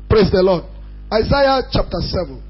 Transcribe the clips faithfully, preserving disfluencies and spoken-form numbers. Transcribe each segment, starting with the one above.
Praise the Lord. Isaiah chapter seven.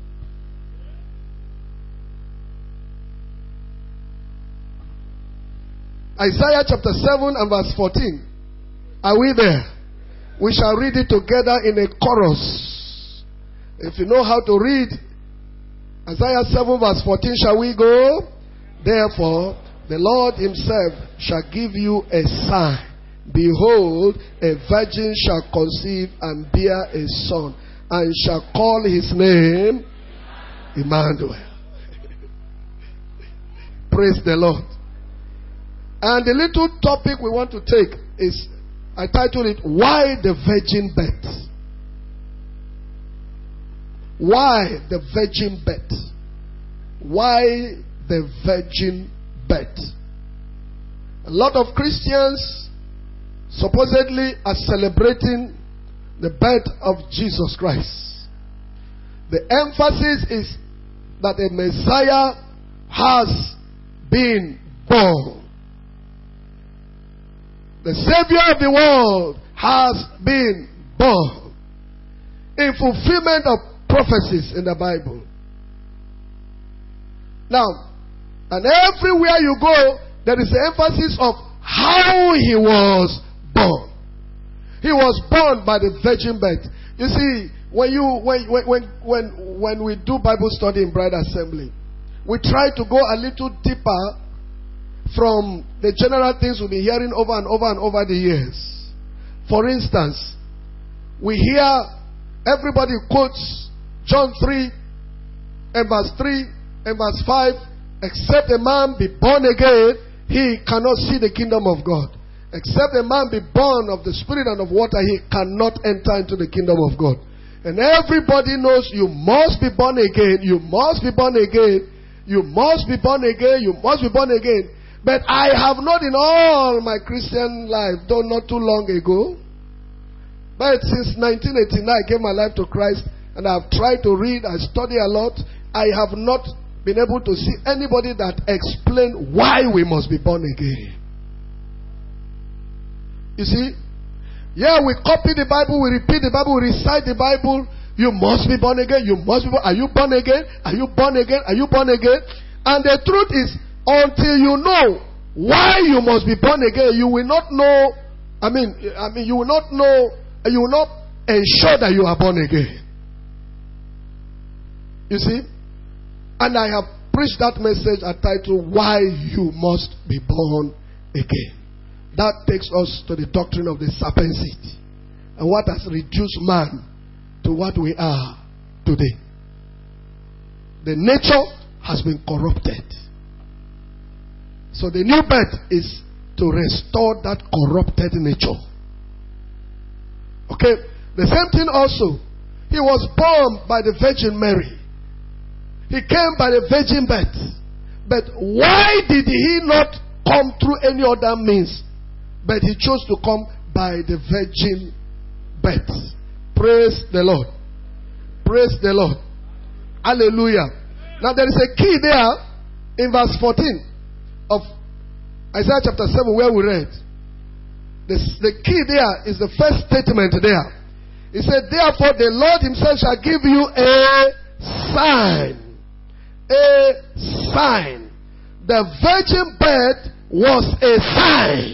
Isaiah chapter seven and verse fourteen. Are we there? We shall read it together in a chorus. If you know how to read Isaiah seven verse fourteen, shall we go? Therefore, the Lord himself shall give you a sign. Behold, a virgin shall conceive and bear a son, and shall call his name Emmanuel. Praise the Lord. And the little topic we want to take is, I titled it, Why the Virgin Birth? Why the Virgin Birth? Why the Virgin Birth? A lot of Christians supposedly are celebrating the birth of Jesus Christ. The emphasis is that a Messiah has been born. The Savior of the world has been born in fulfillment of prophecies in the Bible. Now, and everywhere you go, there is the emphasis of how he was born. He was born by the virgin birth. You see, when you when when when when we do Bible study in Bride Assembly, we try to go a little deeper from the general things we've been hearing over and over and over the years. For instance, we hear everybody quotes John three and verse three and verse five. Except a man be born again, he cannot see the kingdom of God. Except a man be born of the Spirit and of water, he cannot enter into the kingdom of God. And everybody knows you must be born again, you must be born again, you must be born again, you must be born again. But I have not in all my Christian life, though not too long ago, but since nineteen eighty-nine I gave my life to Christ, and I have tried to read, I study a lot. I have not been able to see anybody that explain why we must be born again. You see, yeah, we copy the Bible, we repeat the Bible, we recite the Bible. You must be born again. You must be born. Are you born again? Are you born again? Are you born again? And the truth is, until you know why you must be born again, you will not know. I mean, I mean, you will not know. You will not ensure that you are born again. You see, and I have preached that message entitled "Why You Must Be Born Again." That takes us to the doctrine of the serpent seed and what has reduced man to what we are today. The nature has been corrupted. So the new birth is to restore that corrupted nature. Okay? The same thing also. He was born by the Virgin Mary. He came by the virgin birth. But why did he not come through any other means? But he chose to come by the virgin birth. Praise the Lord. Praise the Lord. Hallelujah. Now there is a key there in verse fourteen of Isaiah chapter seven where we read. The, the key there is the first statement there. He said, therefore the Lord himself shall give you a sign. A sign. The virgin birth was a sign.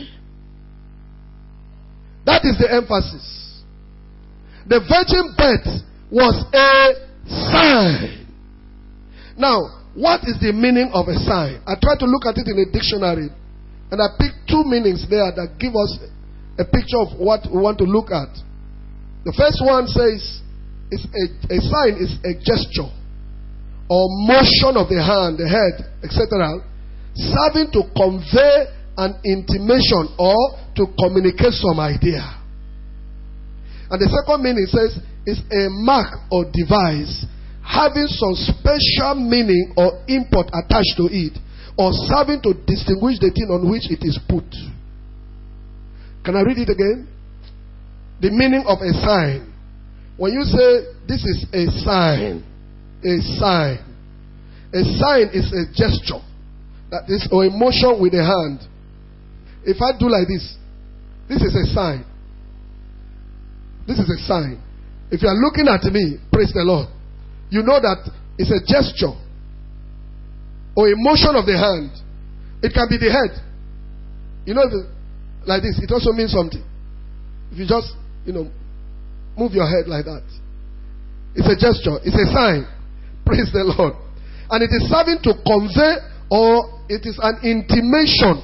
That is the emphasis. The virgin birth was a sign. Now, what is the meaning of a sign? I tried to look at it in a dictionary, and I picked two meanings there that give us a picture of what we want to look at. The first one says, it's a, a sign is a gesture or motion of the hand, the head, et cetera, serving to convey an intimation or to communicate some idea. And the second meaning says is a mark or device having some special meaning or import attached to it, or serving to distinguish the thing on which it is put. Can I read it again? The meaning of a sign. When you say this is a sign, a sign, a sign is a gesture that is or a motion with the hand. If I do like this, this is a sign. This is a sign. If you are looking at me, praise the Lord, you know that it's a gesture or a motion of the hand. It can be the head. You know, like this, it also means something. If you just, you know, move your head like that. It's a gesture. It's a sign. Praise the Lord. And it is serving to convey, or it is an intimation,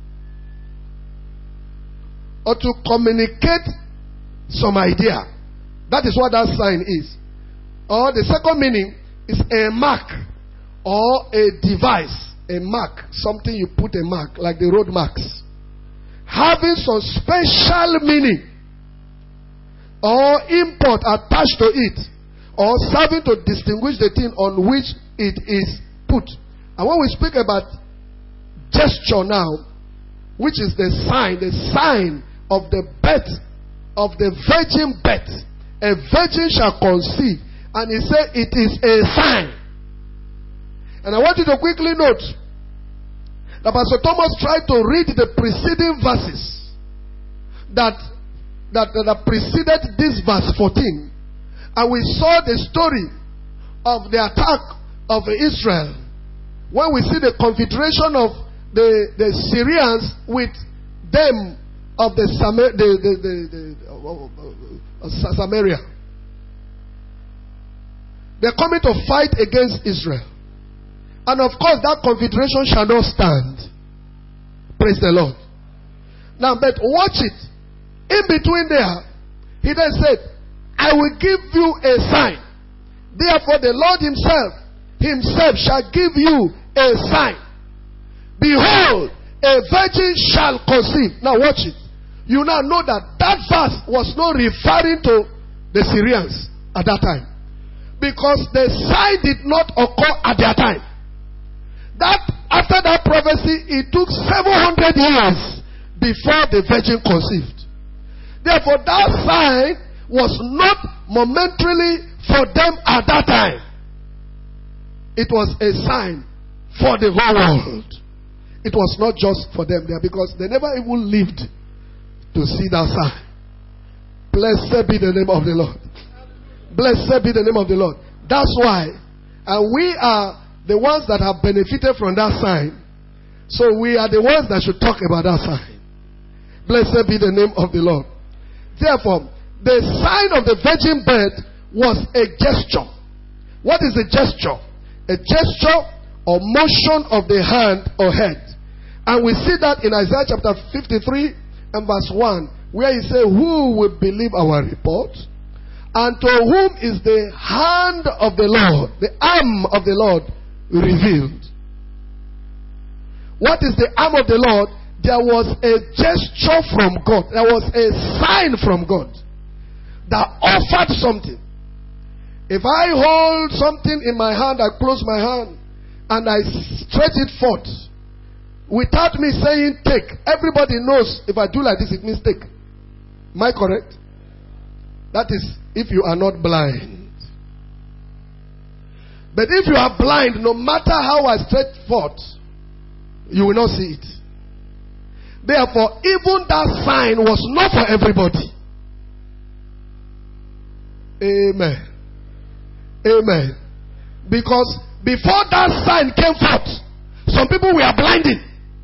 or to communicate some idea. That is what that sign is. Or the second meaning is a mark or a device. A mark. Something you put a mark, like the road marks. Having some special meaning or import attached to it, or serving to distinguish the thing on which it is put. And when we speak about gesture now, which is the sign, the sign of the birth, of the virgin birth, a virgin shall conceive, and he said it is a sign. And I want you to quickly note that Pastor Thomas tried to read the preceding verses that that, that preceded this verse fourteen, and we saw the story of the attack of Israel when we see the confederation of the, the Syrians with them of the, Samar- the, the, the, the uh, uh, Samaria. They're coming to fight against Israel. And of course, that confederation shall not stand. Praise the Lord. Now, but watch it. In between there, he then said, I will give you a sign. Therefore, the Lord himself, himself shall give you a sign. Behold, a virgin shall conceive. Now watch it. You now know that that verse was not referring to the Syrians at that time. Because the sign did not occur at their time. That after that prophecy, it took seven hundred years before the virgin conceived. Therefore, that sign was not momentarily for them at that time. It was a sign for the whole world. It was not just for them there, because they never even lived to see that sign. Blessed be the name of the Lord. Blessed be the name of the Lord. That's why, and we are the ones that have benefited from that sign. So we are the ones that should talk about that sign. Blessed be the name of the Lord. Therefore, the sign of the virgin birth was a gesture. What is a gesture? A gesture or motion of the hand or head. And we see that in Isaiah chapter fifty-three and verse one, where he says, who will believe our report? And to whom is the hand of the Lord, the arm of the Lord revealed? What is the arm of the Lord? There was a gesture from God. There was a sign from God that offered something. If I hold something in my hand, I close my hand and I stretch it forth without me saying take. Everybody knows if I do like this, it means take. Am I correct? That is if you are not blind. But if you are blind, no matter how I stretch forth, you will not see it. Therefore, even that sign was not for everybody. Amen. Amen. Because before that sign came forth, some people were blinded.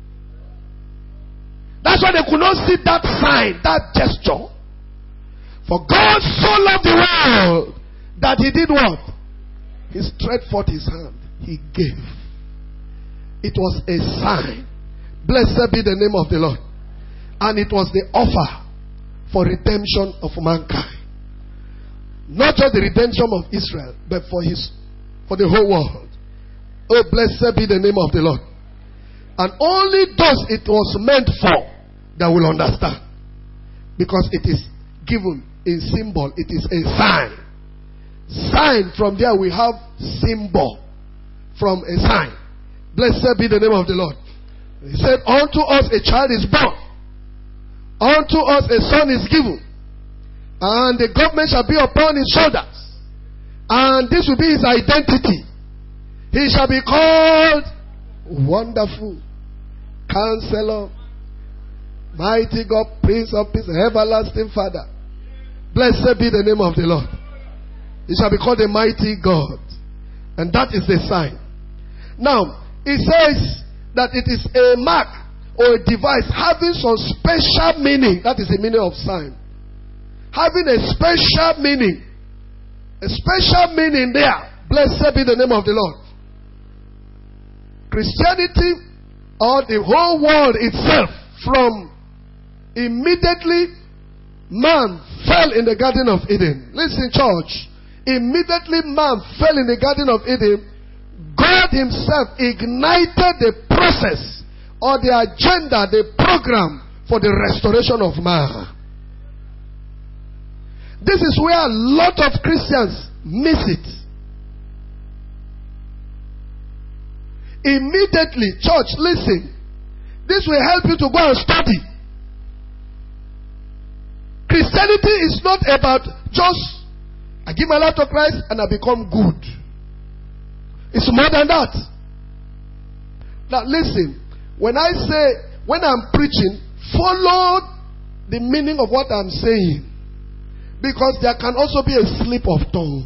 That's why they could not see that sign, that gesture. For God so loved the world that he did what? He stretched forth his hand. He gave. It was a sign. Blessed be the name of the Lord. And it was the offer for redemption of mankind. Not just the redemption of Israel, but for his, for the whole world. Oh, blessed be the name of the Lord. And only those it was meant for that will understand. Because it is given in symbol. It is a sign. Sign, from there we have symbol. From a sign. Blessed be the name of the Lord. He said, unto us a child is born. Unto us a son is given. And the government shall be upon his shoulders. And this will be his identity. He shall be called Wonderful, Counselor, Mighty God, Prince of Peace, Everlasting Father. Blessed be the name of the Lord. He shall be called a mighty God. And that is the sign. Now, it says that it is a mark or a device having some special meaning. That is the meaning of sign. Having a special meaning. A special meaning there. Blessed be the name of the Lord. Christianity, or the whole world itself, from immediately man fell in the Garden of Eden. Listen, church. Immediately man fell in the Garden of Eden, God himself ignited the process or the agenda, the program for the restoration of man. This is where a lot of Christians miss it. Immediately, church, listen. This will help you to go and study. Christianity is not about just I give my life to Christ and I become good. It's more than that. Now listen, when I say, when I'm preaching, follow the meaning of what I'm saying. Because there can also be a slip of tongue.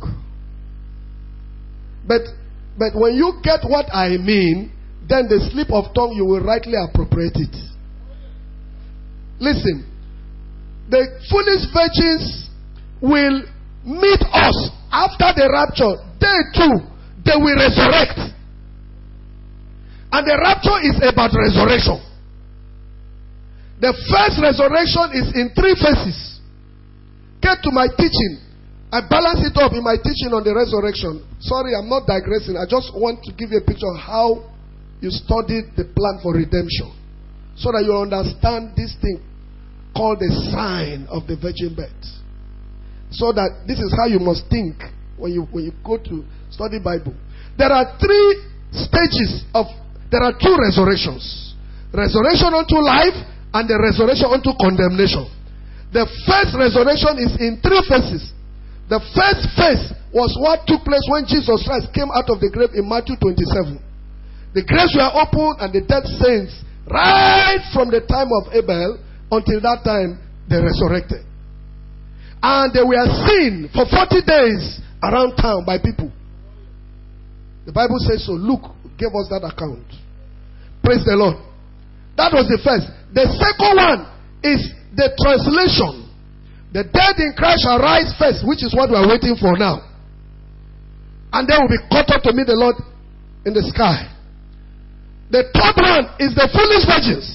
But, but when you get what I mean, then the slip of tongue, you will rightly appropriate it. Listen, the foolish virgins will meet us after the rapture. They too, they will resurrect. And the rapture is about resurrection. The first resurrection is in three phases. Get to my teaching. I balance it up in my teaching on the resurrection. Sorry, I'm not digressing. I just want to give you a picture of how you studied the plan for redemption, so that you understand this thing called the sign of the virgin birth. So that this is how you must think when you when you go to study Bible. There are three stages of, there are two resurrections. Resurrection unto life and the resurrection unto condemnation. The first resurrection is in three phases. The first phase was what took place when Jesus Christ came out of the grave in Matthew twenty-seven. The graves were opened and the dead saints, right from the time of Abel until that time, they resurrected. And they were seen for forty days around town by people. The Bible says so. Luke gave us that account. Praise the Lord. That was the first. The second one is the translation. The dead in Christ shall rise first, which is what we are waiting for now. And they will be caught up to meet the Lord in the sky. The third one is the foolish virgins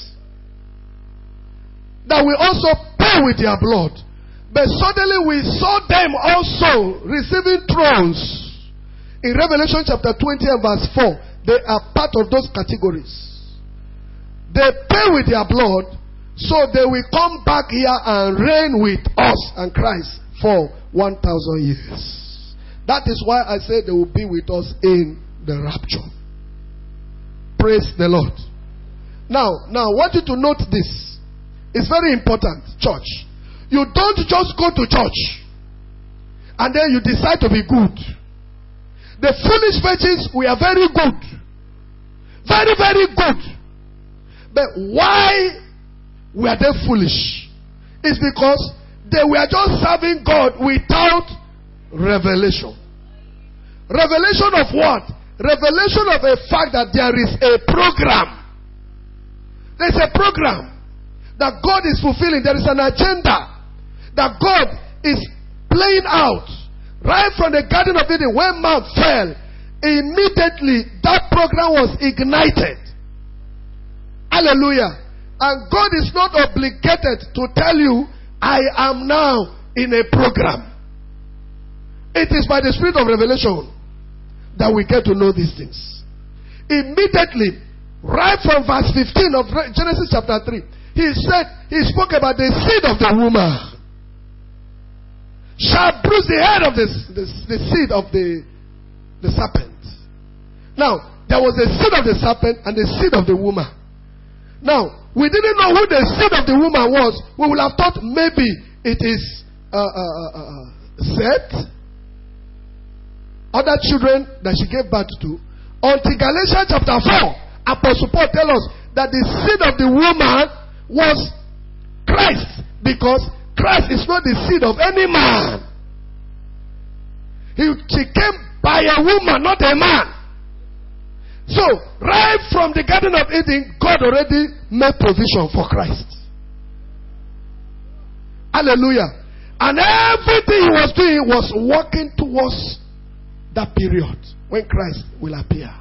that will also pay with their blood. But suddenly we saw them also receiving thrones. In Revelation chapter twenty and verse four, they are part of those categories. They pay with their blood, so they will come back here and reign with us and Christ for one thousand years. That is why I say they will be with us in the rapture. Praise the Lord. Now, now I want you to note this. It's very important, church. You don't just go to church and then you decide to be good. The foolish virgins were very good. Very, very good. But why were they foolish? It's because they were just serving God without revelation. Revelation of what? Revelation of a fact that there is a program. There's a program that God is fulfilling. There is an agenda that God is playing out. Right from the Garden of Eden, when man fell, immediately that program was ignited. Hallelujah. And God is not obligated to tell you, I am now in a program. It is by the Spirit of revelation that we get to know these things. Immediately, right from verse fifteen of Genesis chapter three, he said, he spoke about the seed of the woman shall bruise the head of the, the, the seed of the, the serpent. Now, there was the seed of the serpent and the seed of the woman. Now, we didn't know who the seed of the woman was. We would have thought maybe it is uh, uh, uh, Seth, other children that she gave birth to. Until Galatians chapter four, Apostle Paul tells us that the seed of the woman was Christ, because Christ is not the seed of any man. He, she came by a woman, not a man. So, right from the Garden of Eden, God already made provision for Christ. Hallelujah. And everything he was doing was working towards that period when Christ will appear.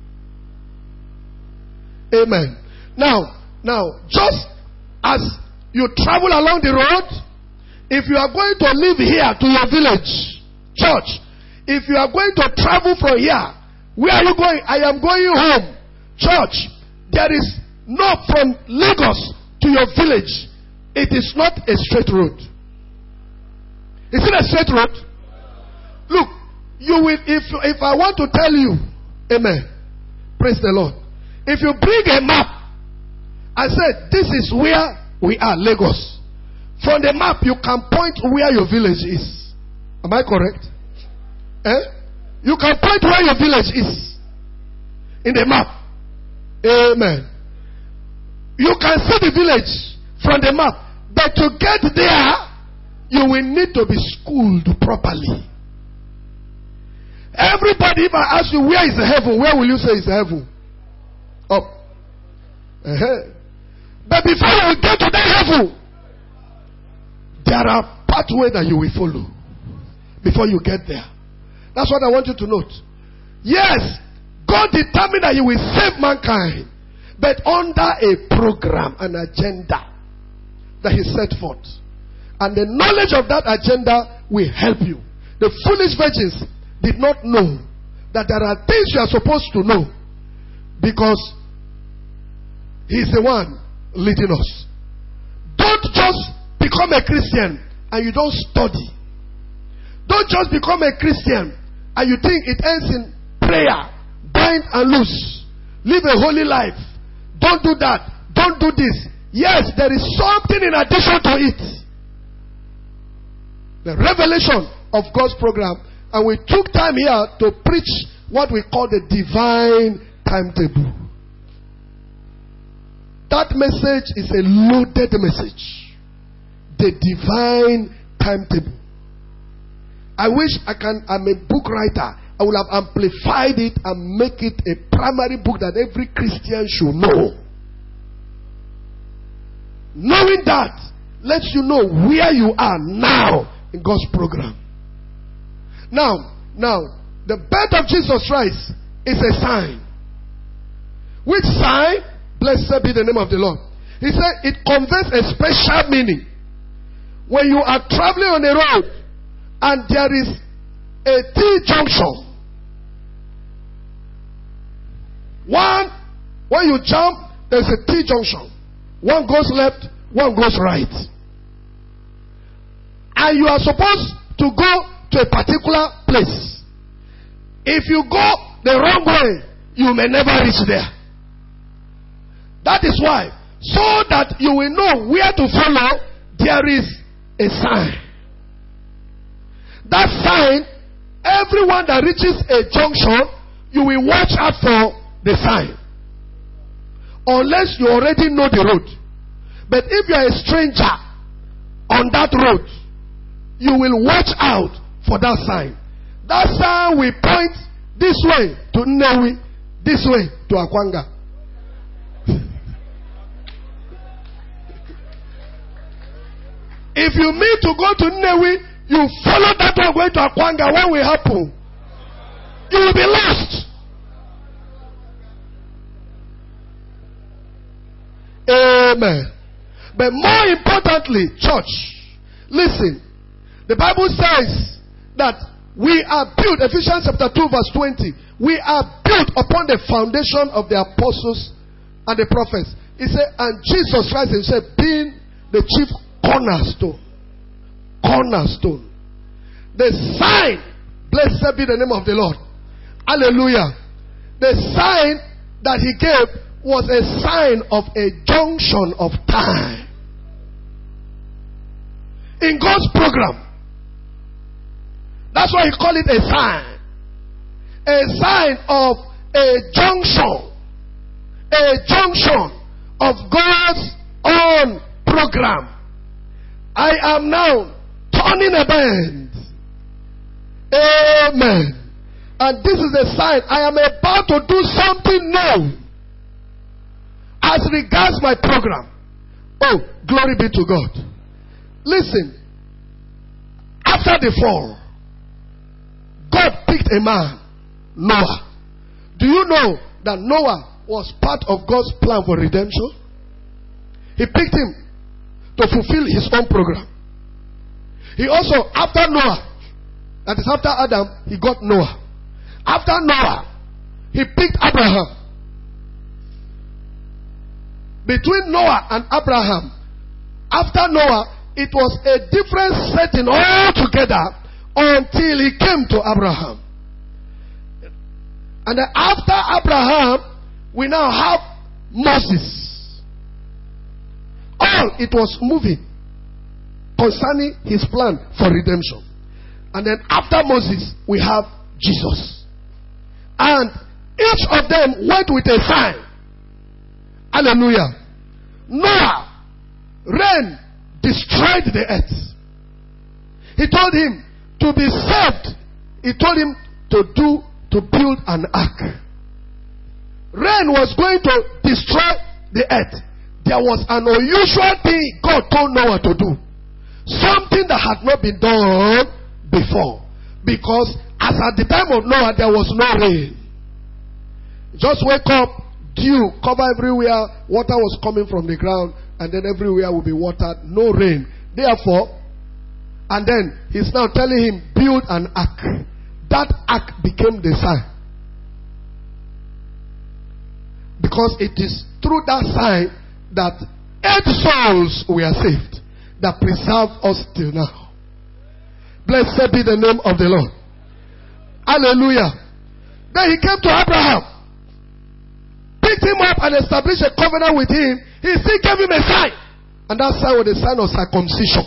Amen. Now, now, just as you travel along the road, if you are going to live here to your village, church, if you are going to travel from here, where are you going? I am going home. Church, there is no from Lagos to your village. It is not a straight road. Is it a straight road? Look, you will, if, if I want to tell you, amen, praise the Lord. If you bring a map, I said, this is where we are, Lagos. From the map, you can point where your village is. Am I correct? Eh? You can point where your village is in the map. Amen. You can see the village from the map. But to get there, you will need to be schooled properly. Everybody, if I ask you where is heaven, where will you say is heaven? Up. Uh-huh. But before you get to that heaven, there are pathways that you will follow before you get there. That's what I want you to note. Yes, God determined that he will save mankind, but under a program, an agenda that he set forth. And the knowledge of that agenda will help you. The foolish virgins did not know that there are things you are supposed to know because he's the one leading us. Don't just become a Christian and you don't study. Don't just become a Christian and you think it ends in prayer, bind and loose, live a holy life. Don't do that. Don't do this. Yes, there is something in addition to it. The revelation of God's program. And we took time here to preach what we call the divine timetable. That message is a loaded message. The divine timetable. I wish I can, I'm a book writer. I would have amplified it and make it a primary book that every Christian should know. Knowing that lets you know where you are now in God's program. Now, now, the birth of Jesus Christ is a sign. Which sign? Blessed be the name of the Lord. He said it conveys a special meaning. When you are traveling on a road and there is a T-junction. One, when you jump, there's a T-junction. One goes left, one goes right. And you are supposed to go to a particular place. If you go the wrong way, you may never reach there. That is why, so that you will know where to follow, there is a sign. That sign, everyone that reaches a junction, you will watch out for the sign. Unless you already know the road. But if you are a stranger on that road, you will watch out for that sign. That sign will point this way to Nnewi, this way to Akwanga. If you mean to go to Nnewi, you follow that one going to Akwanga, what will happen? You will be lost. Amen. But more importantly, church, listen. The Bible says that we are built, Ephesians chapter two verse twenty, we are built upon the foundation of the apostles and the prophets. He said, and Jesus Christ himself being the chief cornerstone. Cornerstone. The sign, blessed be the name of the Lord. Hallelujah. The sign that he gave was a sign of a junction of time. In God's program. That's why he called it a sign. A sign of a junction. A junction of God's own program. I am now turning a bend. Amen. And this is a sign. I am about to do something new as regards my program. Oh, glory be to God. Listen. After the fall, God picked a man, Noah. Do you know that Noah was part of God's plan for redemption? He picked him to fulfill his own program. He also, after Noah, that is after Adam, he got Noah. After Noah, he picked Abraham. Between Noah and Abraham, after Noah, it was a different setting altogether until he came to Abraham. And then after Abraham, we now have Moses. All it was moving concerning his plan for redemption. And then after Moses, we have Jesus. And each of them went with a sign. Hallelujah. Noah, rain destroyed the earth. He told him to be saved. He told him to do, to build an ark. Rain was going to destroy the earth. There was an unusual thing God told Noah to do. Something that had not been done before. Because as at the time of Noah, there was no rain. Just wake up, dew, cover everywhere, water was coming from the ground, and then everywhere will be watered, no rain. Therefore, and then he's now telling him, build an ark. That ark became the sign. Because it is through that sign that eight souls were saved, that preserve us till now. Blessed be the name of the Lord. Hallelujah. Then he came to Abraham, picked him up and established a covenant with him. He still gave him a sign. And that sign was the sign of circumcision.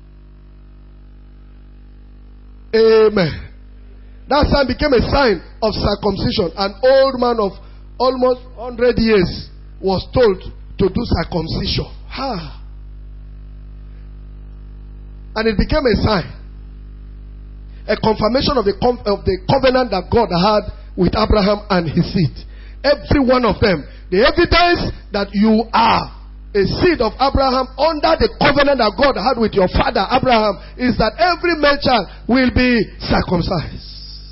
Amen. That sign became a sign of circumcision. An old man of almost one hundred years was told to do circumcision. Ha. And it became a sign. A confirmation of the, com- of the covenant that God had with Abraham and his seed. Every one of them. The evidence that you are a seed of Abraham under the covenant that God had with your father Abraham is that every male child will be circumcised.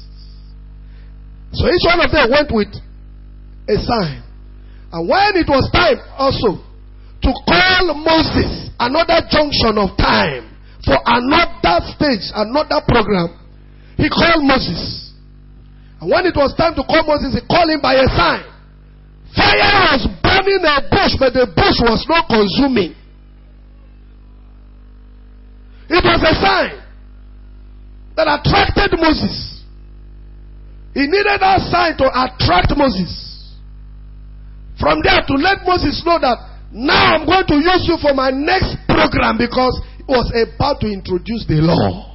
So each one of them went with a sign. And when it was time also to call Moses, another junction of time for another stage, another program, he called Moses. And when it was time to call Moses, he called him by a sign. Fire was burning a bush, but the bush was not consuming. It was a sign that attracted Moses. He needed that sign to attract Moses. From there to let Moses know that now I'm going to use you for my next program, because he was about to introduce the law.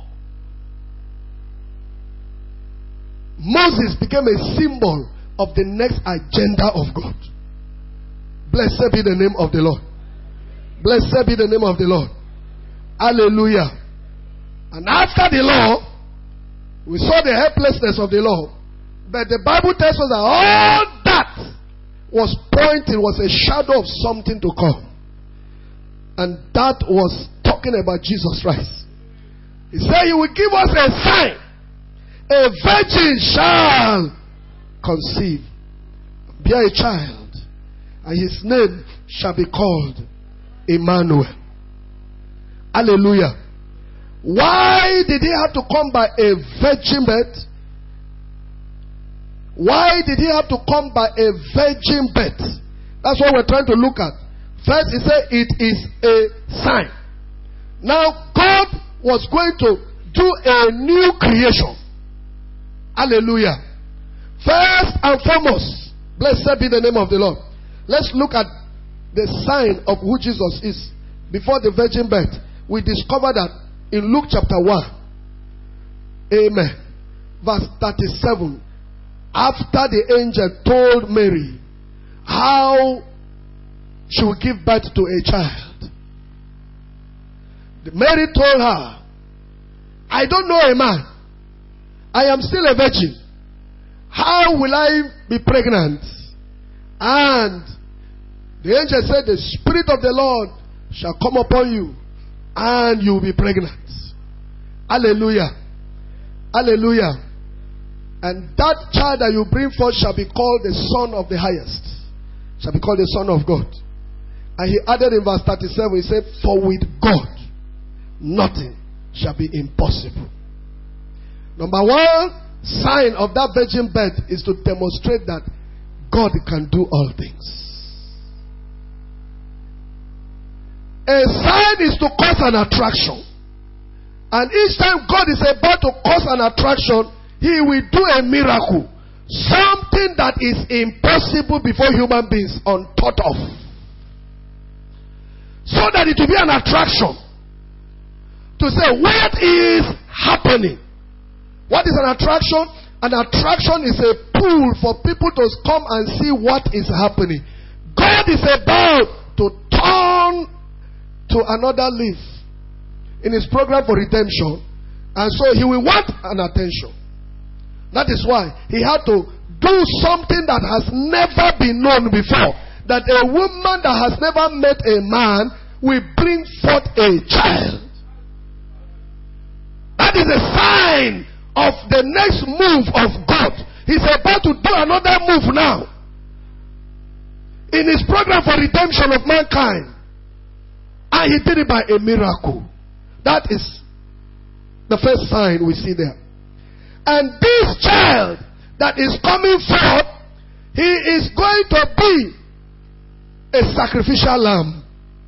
Moses became a symbol of the next agenda of God. Blessed be the name of the Lord. Blessed be the name of the Lord. Hallelujah. And after the law, we saw the helplessness of the law. But the Bible tells us that all that was pointing, was a shadow of something to come. And that was talking about Jesus Christ. He said he will give us a sign. A virgin shall conceive, bear a child, and his name shall be called Emmanuel. Hallelujah. Why did he have to come by a virgin birth? Why did he have to come by a virgin birth? That's what we're trying to look at. First, he said it is a sign. Now, God was going to do a new creation. Hallelujah. First and foremost, blessed be the name of the Lord. Let's look at the sign of who Jesus is. Before the virgin birth, we discover that in Luke chapter one. Amen. Verse thirty-seven. After the angel told Mary how she would give birth to a child, Mary told her, I don't know a man. I am still a virgin. How will I be pregnant? And the angel said, the Spirit of the Lord shall come upon you, and you will be pregnant. Hallelujah. Hallelujah. And that child that you bring forth shall be called the Son of the Highest. Shall be called the Son of God. And he added in verse thirty-seven, he said, for with God nothing shall be impossible. Number one sign of that virgin birth is to demonstrate that God can do all things. A sign is to cause an attraction. And each time God is about to cause an attraction, He will do a miracle. Something that is impossible before human beings, unthought of. So that it will be an attraction. To say, what is happening? What is an attraction? An attraction is a pull for people to come and see what is happening. God is about to turn to another leaf in His program for redemption. And so He will want an attention. That is why He had to do something that has never been known before. That a woman that has never met a man will bring forth a child. That is a sign of the next move of God. He's about to do another move now in His program for redemption of mankind. And He did it by a miracle. That is the first sign we see there. And this child that is coming forth, he is going to be a sacrificial lamb.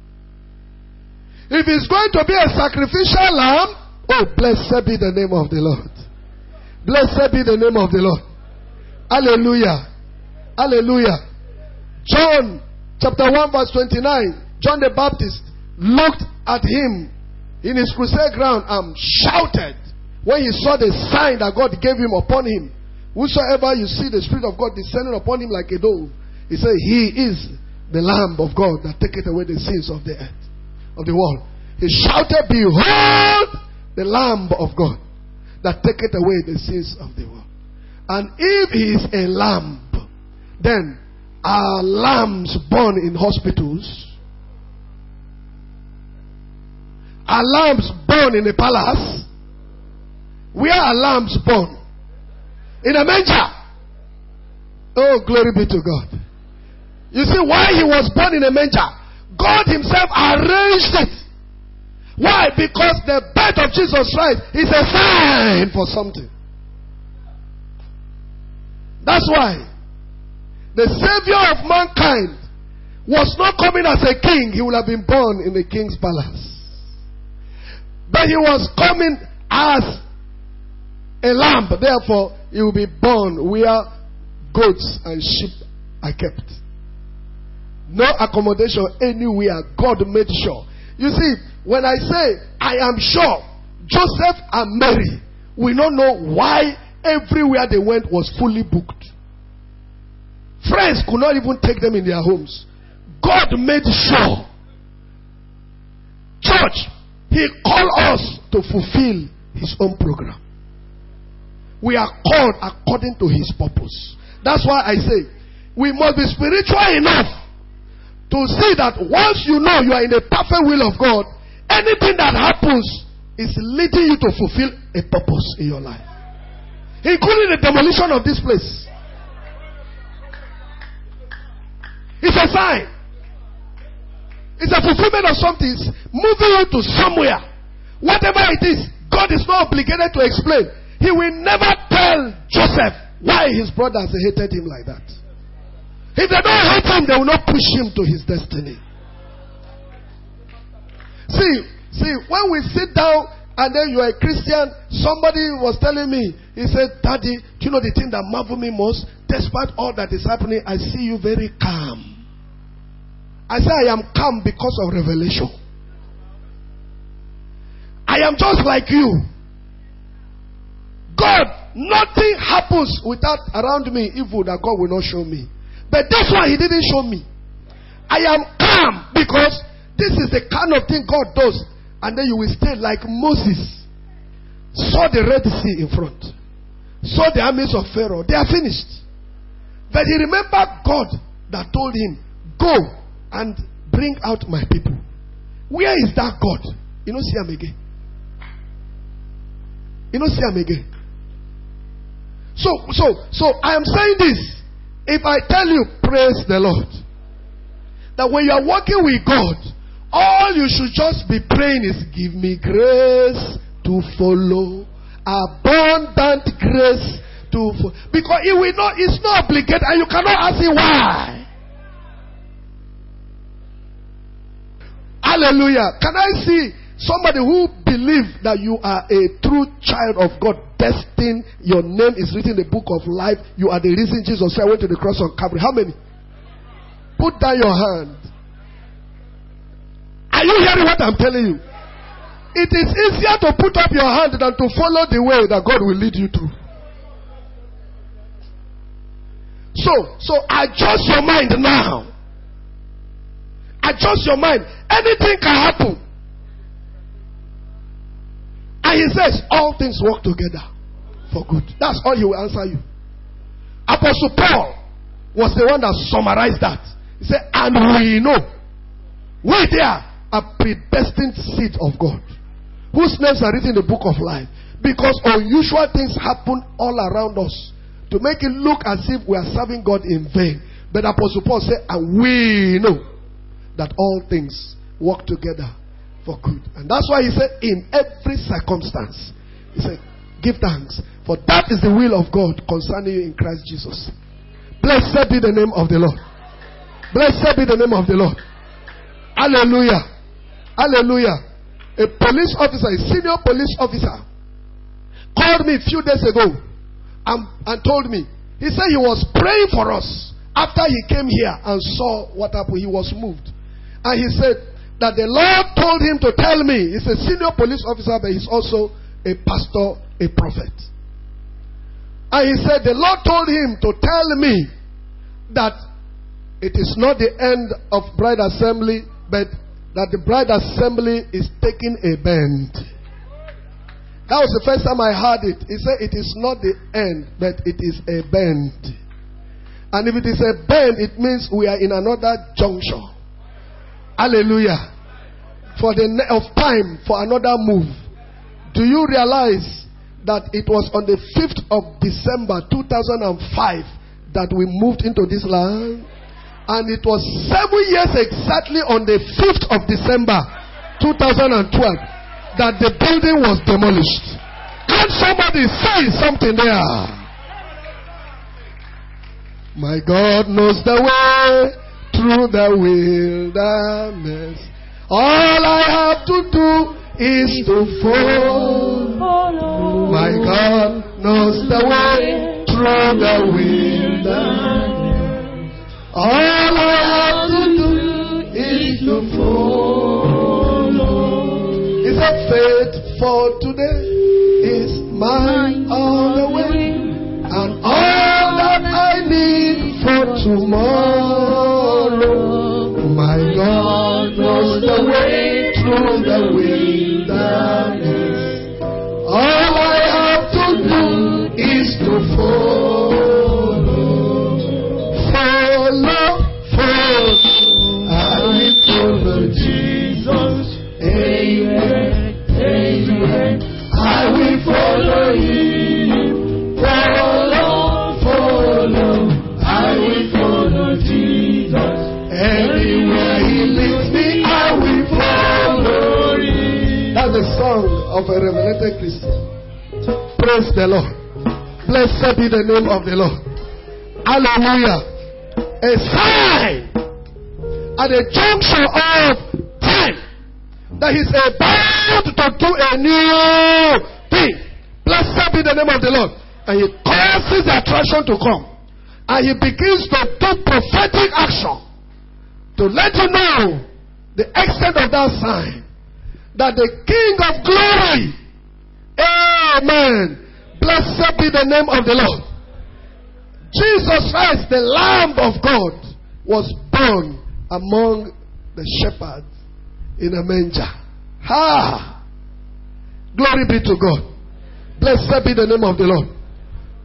If he's going to be a sacrificial lamb, oh, blessed be the name of the Lord. Blessed be the name of the Lord. Hallelujah. Hallelujah. John chapter one verse twenty-nine. John the Baptist looked at him in his crusade ground and shouted when he saw the sign that God gave him upon him. Whosoever you see the Spirit of God descending upon him like a dove, he said, He is the Lamb of God that taketh away the sins of the earth, of the world. He shouted, Behold the Lamb of God that taketh away the sins of the world. And if He is a lamb, then are lambs born in hospitals? Are lambs born in a palace? Where are lambs born? In a manger. Oh, glory be to God. You see why He was born in a manger? God Himself arranged it. Why? Because the birth of Jesus Christ is a sign for something. That's why the Savior of mankind was not coming as a king. He would have been born in the king's palace. But He was coming as a lamb. Therefore, He will be born where goats and sheep are kept. No accommodation anywhere. God made sure. You see, when I say, I am sure, Joseph and Mary, we don't know why everywhere they went was fully booked. Friends could not even take them in their homes. God made sure. Church, He called us to fulfill His own program. We are called according to His purpose. That's why I say, we must be spiritual enough to see that once you know you are in the perfect will of God, anything that happens is leading you to fulfill a purpose in your life. Including the demolition of this place. It's a sign. It's a fulfillment of something. It's moving you to somewhere. Whatever it is, God is not obligated to explain. He will never tell Joseph why his brothers hated him like that. If they don't hate him, they will not push him to his destiny. See, see, when we sit down and then you are a Christian, somebody was telling me, he said, Daddy, do you know the thing that marvels me most? Despite all that is happening, I see you very calm. I say I am calm because of revelation. I am just like you. God, nothing happens without around me evil that God will not show me. But this one He didn't show me. I am calm because this is the kind of thing God does. And then you will stay like Moses saw the Red Sea in front. saw the armies of Pharaoh. They are finished. But he remembered God that told him, go and bring out my people. Where is that God? You know, see him again. You know, see him again. So, so, so I am saying this. If I tell you, praise the Lord, that when you are working with God, all you should just be praying is, give me grace to follow, abundant grace to follow. Because it will not, it's not obligated, and you cannot ask him why. Hallelujah. Can I see somebody who believes that you are a true child of God, destined, your name is written in the book of life, you are the reason Jesus said, I went to the cross on Calvary? How many? Put down your hand. Are you hearing what I'm telling you? It is easier to put up your hand than to follow the way that God will lead you through. So, so adjust your mind now. Adjust your mind. Anything can happen. And he says, all things work together for good. That's all he will answer you. Apostle Paul was the one that summarized that. He said, and we know we there are predestined seed of God, whose names are written in the book of life. Because unusual things happen all around us to make it look as if we are serving God in vain. But Apostle Paul said, and we know that all things work together for good. And that's why he said, in every circumstance, he said, give thanks, for that is the will of God concerning you in Christ Jesus. Blessed be the name of the Lord. Blessed be the name of the Lord. Hallelujah. Hallelujah. A police officer, a senior police officer, called me a few days ago and, and told me, he said he was praying for us after he came here and saw what happened. He was moved. And he said that the Lord told him to tell me, he's a senior police officer, but he's also a pastor, a prophet. And he said the Lord told him to tell me that it is not the end of Bride Assembly, but that the Bride Assembly is taking a bend. That was the first time I heard it. He said it is not the end, but it is a bend. And if it is a bend, it means we are in another juncture. Hallelujah. For the ne- of time for another move. Do you realize that it was on the fifth of December two thousand five that we moved into this land? And it was seven years exactly on the fifth of December two thousand twelve that the building was demolished. Can somebody say something there? My God knows the way through the wilderness. All I have to do is to follow. My God knows the way through the wilderness. All I have to do is to follow. Is that faith for today? Is mine all the way, and all that I need for tomorrow. My God knows the way through the wilderness. All I have to do is to follow. Follow, follow. I will follow Jesus. Amen, amen. I will follow him. Follow, follow. I will follow Jesus. Anywhere he leads me, I will follow him. That's the song of a revelated Christian. Praise the Lord. Blessed be the name of the Lord. Hallelujah. A sign at the junction of time that he's about to do a new thing. Blessed be the name of the Lord. And he causes the attraction to come. And he begins to do prophetic action to let you know the extent of that sign. That the King of glory, amen, blessed be the name of the Lord, Jesus Christ, the Lamb of God, was born among the shepherds in a manger. Ha! Glory be to God. Blessed be the name of the Lord.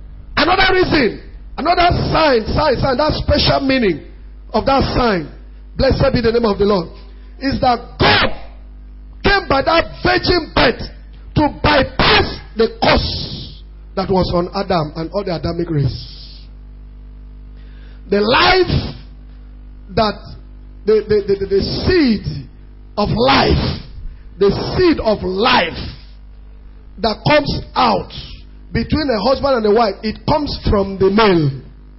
Another reason, another sign, sign, sign, that special meaning of that sign, blessed be the name of the Lord, is that God came by that virgin birth to bypass the curse that was on Adam and all the Adamic race. The life that the, the, the, the seed of life, the seed of life that comes out between a husband and a wife, it comes from the male.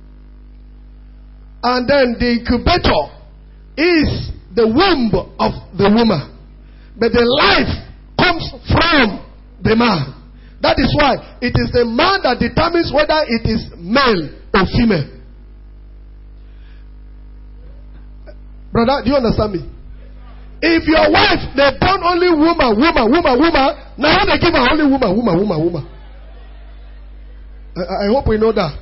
And then the incubator is the womb of the woman. But the life comes from the man. That is why it is the man that determines whether it is male or female. Brother, do you understand me? If your wife, they born only woman, woman, woman, woman, now they give her only woman, woman, woman, woman. I, I hope we know that.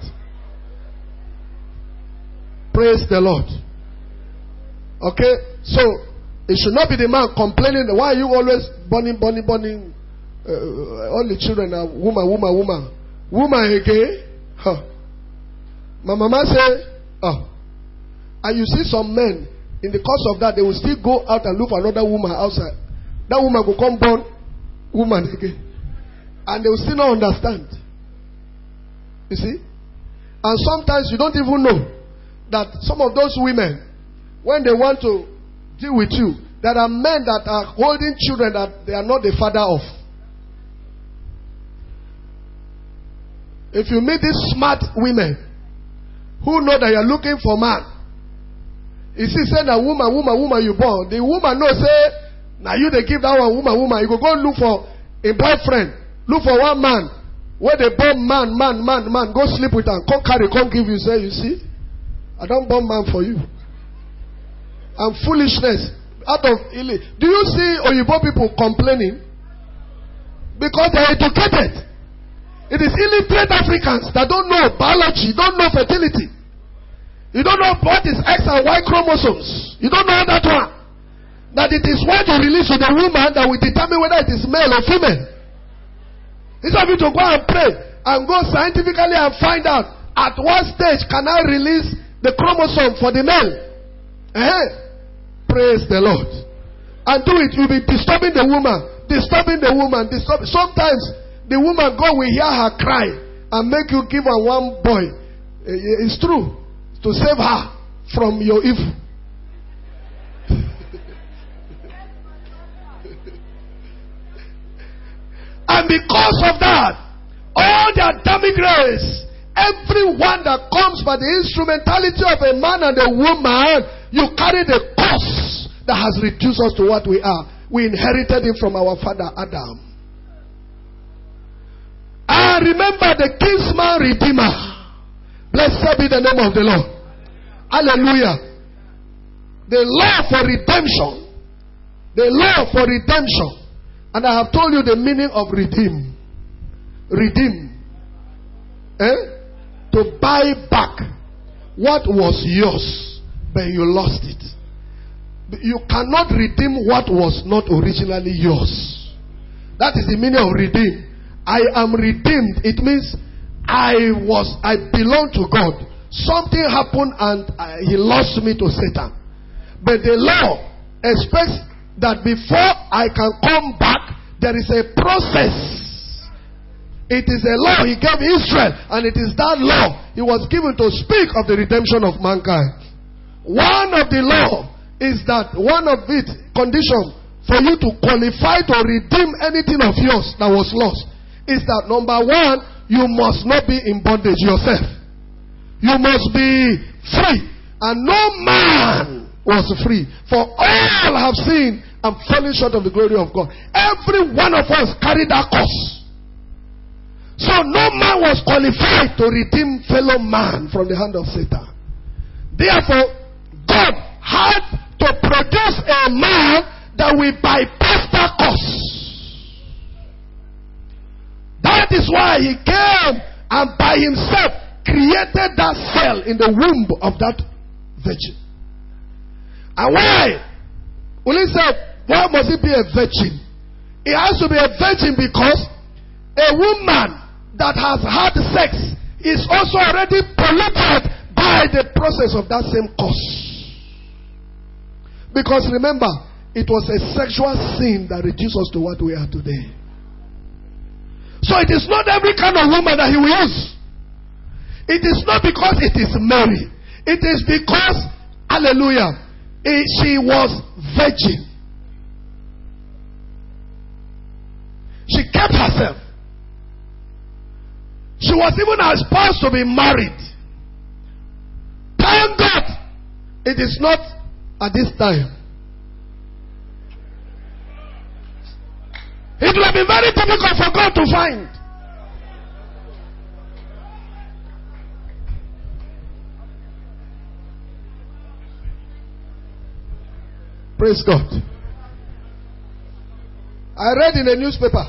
Praise the Lord. Okay? So, it should not be the man complaining, why are you always burning, burning, burning? Uh, all the children are woman, woman, woman. Woman again? Huh. My mama said, oh. And you see some men, in the course of that, they will still go out and look for another woman outside. That woman will come born woman again. And they will still not understand. You see? And sometimes you don't even know that some of those women, when they want to deal with you, there are men that are holding children that they are not the father of. If you meet these smart women who know that you are looking for man, you see, say that woman, woman, woman you born, the woman knows, say, now you they give that one woman, woman, you go go look for a boyfriend, look for one man, where they born man, man, man, man, go sleep with her, come carry, come give you, say, you see, I don't born man for you. And foolishness, out of, do you see Oyibo people complaining? Because they are educated. It is illiterate Africans that don't know biology, don't know fertility. You don't know what is X and Y chromosomes. You don't know that one. That it is what you release to the woman that will determine whether it is male or female. Instead of you to go and pray and go scientifically and find out at what stage can I release the chromosome for the male. Eh? Praise the Lord. And do it, you'll be disturbing the woman. Disturbing the woman. Disturb- Sometimes the woman go will hear her cry and make you give her one boy. It's true. To save her from your evil. And because of that, all the Adamic race, everyone that comes by the instrumentality of a man and a woman, you carry the curse that has reduced us to what we are. We inherited it from our father Adam. And remember the kinsman redeemer. Blessed be the name of the Lord. Hallelujah. The law for redemption. The law for redemption. And I have told you the meaning of redeem. Redeem. Eh? To buy back what was yours, but you lost it. You cannot redeem what was not originally yours. That is the meaning of redeem. I am redeemed. It means I was, I belong to God. Something happened and uh, he lost me to Satan. But the law expects that before I can come back, there is a process. It is a law he gave Israel, and it is that law he was given to speak of the redemption of mankind. One of the law is that one of it condition for you to qualify to redeem anything of yours that was lost is that number one, you must not be in bondage yourself. You must be free. And no man was free. For all have sinned and fallen short of the glory of God. Every one of us carried that curse. So no man was qualified to redeem fellow man from the hand of Satan. Therefore, God had to produce a man that will bypass that curse. That is why he came and by himself created that cell in the womb of that virgin. And why? Will he say, why must it be a virgin? It has to be a virgin because a woman that has had sex is also already polluted by the process of that same cause. Because remember, it was a sexual sin that reduced us to what we are today. So it is not every kind of woman that he will use. It is not because it is Mary. It is because, hallelujah, it, she was virgin. She kept herself. She was even supposed to be married. Thank God it is not at this time. It will be very difficult for God to find. Praise God. I read in a newspaper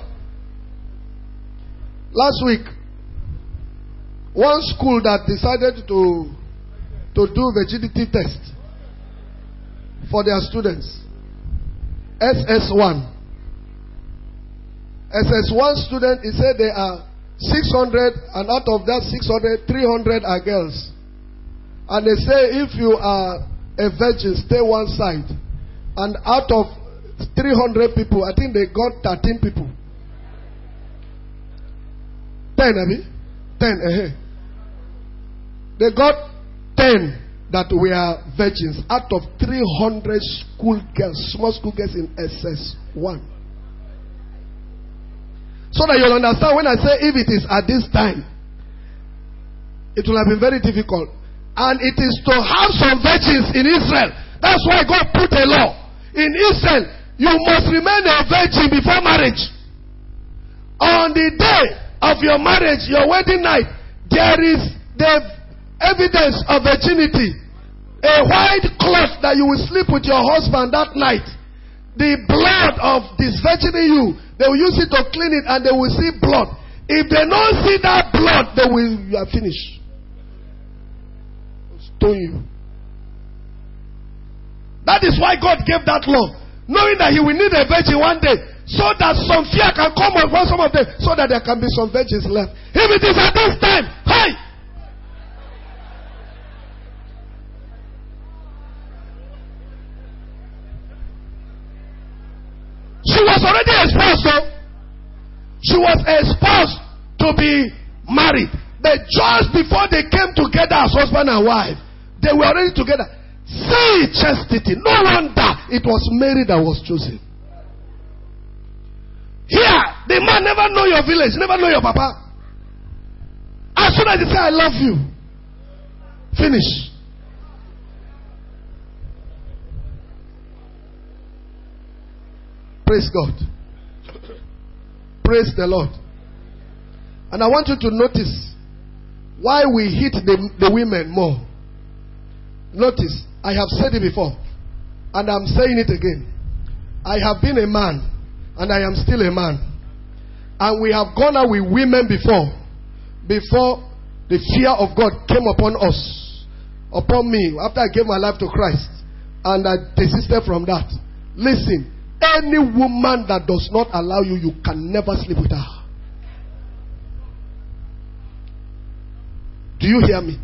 last week, one school that decided to to do virginity test for their students. S S one. S S one student, he said they are six hundred, and out of that six hundred, three hundred are girls. And they say if you are a virgin, stay one side. And out of three hundred people, I think they got thirteen people. ten, Abi? ten, uh-huh. They got ten that were virgins out of three hundred school girls, small school girls in S S one. So that you'll understand when I say if it is at this time, it will have been very difficult. And it is to have some virgins in Israel. That's why God put a law. In Israel, you must remain a virgin before marriage. On the day of your marriage, your wedding night, there is the evidence of virginity. A white cloth that you will sleep with your husband that night. The blood of this virgin in you, they will use it to clean it and they will see blood. If they don't see that blood, they will, you are finished. Stone you. That is why God gave that law. Knowing that he will need a virgin one day. So that some fear can come upon some of them. So that there can be some virgins left. If it is at this time, hey! She was already espoused, so she was espoused to be married. But just before they came together as husband and wife, they were already together. See chastity. No wonder it was Mary that was chosen. Here, the man never know your village, never know your papa. As soon as he say, I love you, finish. Praise God. Praise the Lord. And I want you to notice why we hit the, the women more. Notice, I have said it before, and I'm saying it again. I have been a man, and I am still a man. And we have gone out with women before, before the fear of God came upon us, upon me, after I gave my life to Christ, and I desisted from that. Listen, any woman that does not allow you, you can never sleep with her. Do you hear me?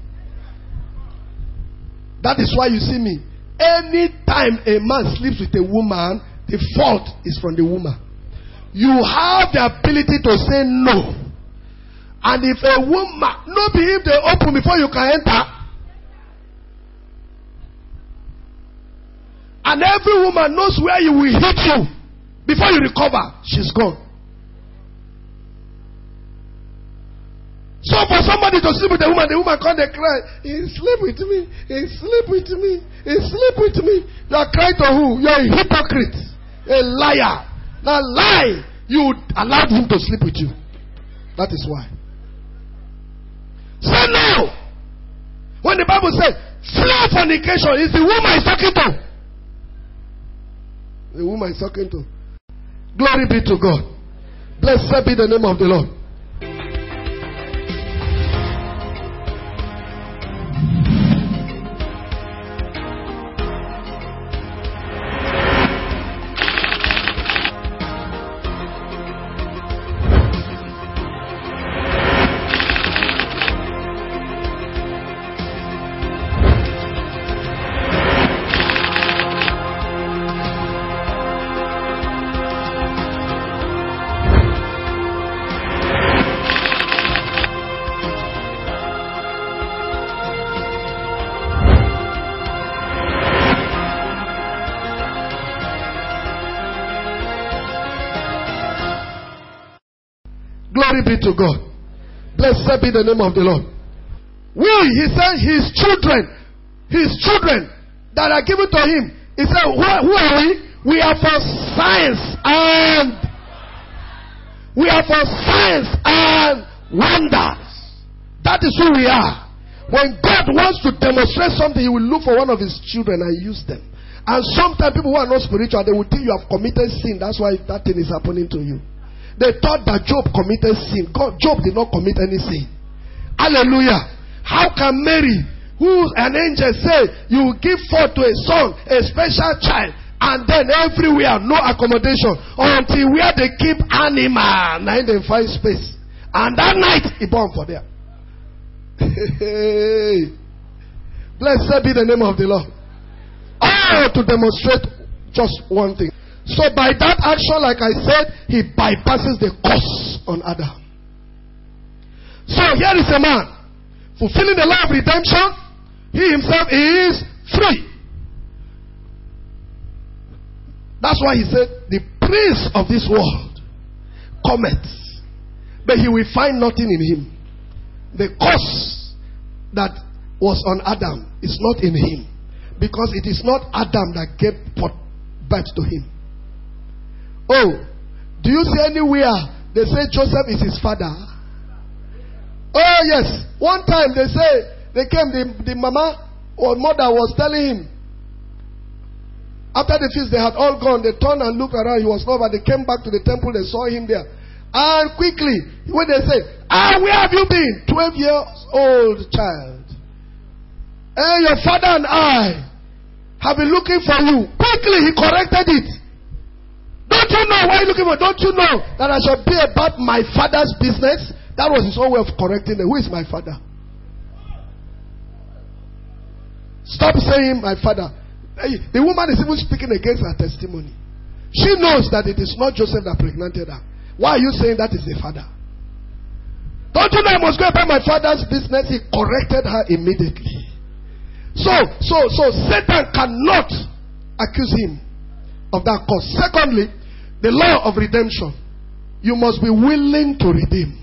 That is why you see me. Anytime a man sleeps with a woman, the fault is from the woman. You have the ability to say no. And if a woman, not be if they open before you can enter. And every woman knows where you will hit you. Before you recover, she's gone. So for somebody to sleep with a woman, the woman can't cry. He sleep with me. He sleep with me. He sleep with me. You are crying to who? You are a hypocrite. A liar. Now lie. You allowed him to sleep with you. That is why. Say no. When the Bible says, flee fornication, is the woman is talking to. The woman is talking to. Glory be to God. Blessed be the name of the Lord. Glory be to God. Blessed be the name of the Lord. We, he said, his children, his children that are given to him. He said, who, who are we? We are for signs and we are for signs and wonders. That is who we are. When God wants to demonstrate something, he will look for one of his children and use them. And sometimes people who are not spiritual, they will think you have committed sin. That's why that thing is happening to you. They thought that Job committed sin. God, Job did not commit any sin. Hallelujah. How can Mary, who an angel, say you will give forth to a son, a special child, and then everywhere no accommodation until where they keep animal, and they find space, and that night he born for them. Blessed be the name of the Lord. Oh, to demonstrate just one thing. So by that action, like I said, he bypasses the curse on Adam. So here is a man fulfilling the law of redemption. He himself is free. That's why he said, the prince of this world cometh, but he will find nothing in him. The curse that was on Adam is not in him, because it is not Adam that gave birth to him. Oh, do you see anywhere they say Joseph is his father? Oh yes. One time they say, they came, the, the mama or mother was telling him, after the feast they had all gone, they turned and looked around, he was not, but they came back to the temple, they saw him there. And quickly, when they say, ah, where have you been? Twelve years old child. And your father and I have been looking for you. Quickly he corrected it. Don't you know why are you looking for? Don't you know that I shall be about my father's business? That was his own way of correcting them. Who is my father? Stop saying my father. The woman is even speaking against her testimony. She knows that it is not Joseph that pregnanted her. Why are you saying that is the father? Don't you know I must go about my father's business? He corrected her immediately. So, so, so Satan cannot accuse him of that cause. Secondly, the law of redemption. You must be willing to redeem.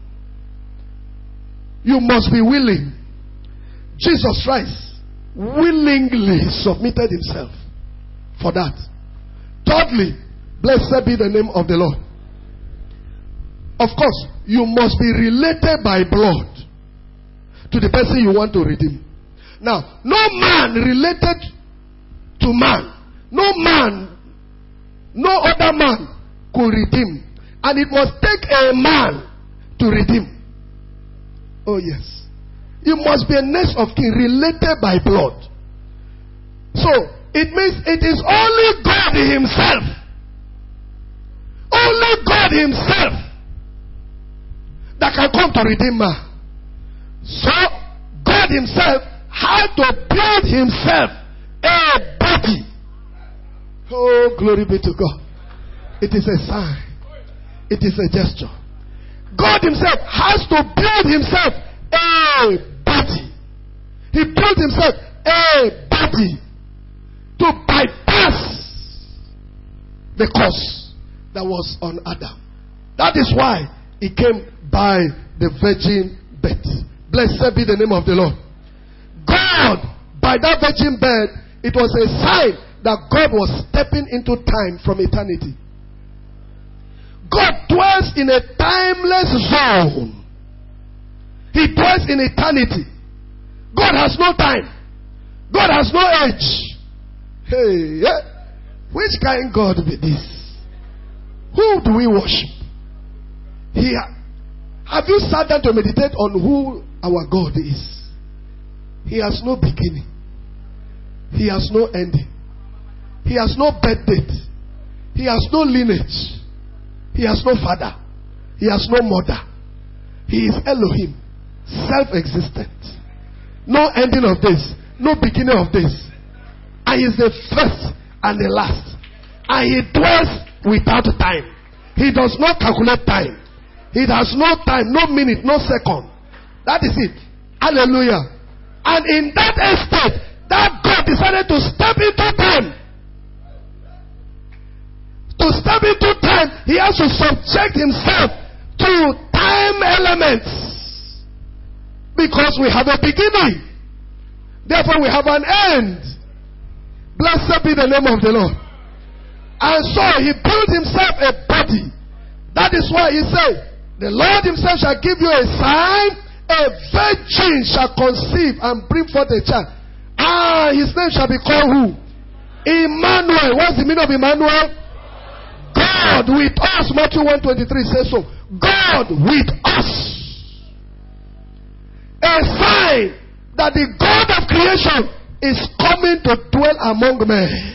You must be willing. Jesus Christ willingly submitted himself for that. Thirdly, blessed be the name of the Lord. Of course, you must be related by blood to the person you want to redeem. Now, no man related to man, no man, no other man could redeem. And it must take a man to redeem. Oh yes. You must be a next of kin related by blood. So, it means it is only God himself. Only God himself that can come to redeem man. So, God himself had to build himself a body. Oh, glory be to God. It is a sign. It is a gesture. God himself has to build himself a body. He built himself a body to bypass the curse that was on Adam. That is why he came by the virgin birth. Blessed be the name of the Lord. God, by that virgin birth, it was a sign that God was stepping into time from eternity. God dwells in a timeless zone. He dwells in eternity. God has no time. God has no age. Hey, yeah. Which kind God be this? Who do we worship? He ha- have you sat down to meditate on who our God is? He has no beginning. He has no ending. He has no birth date. He has no lineage. He has no father. He has no mother. He is Elohim, self-existent. No ending of this, no beginning of this. And he is the first and the last. And he dwells without time. He does not calculate time. He has no time, no minute, no second. That is it. Hallelujah. And in that estate, that God decided to step into time. To step into time, he has to subject himself to same elements. Because we have a beginning. Therefore we have an end. Blessed be the name of the Lord. And so he built himself a body. That is why he said, the Lord himself shall give you a sign. A virgin shall conceive and bring forth a child. Ah, his name shall be called who? Emmanuel. What's the meaning of Emmanuel? God with us. Matthew one twenty-three says so. God with us. A sign that the God of creation is coming to dwell among men.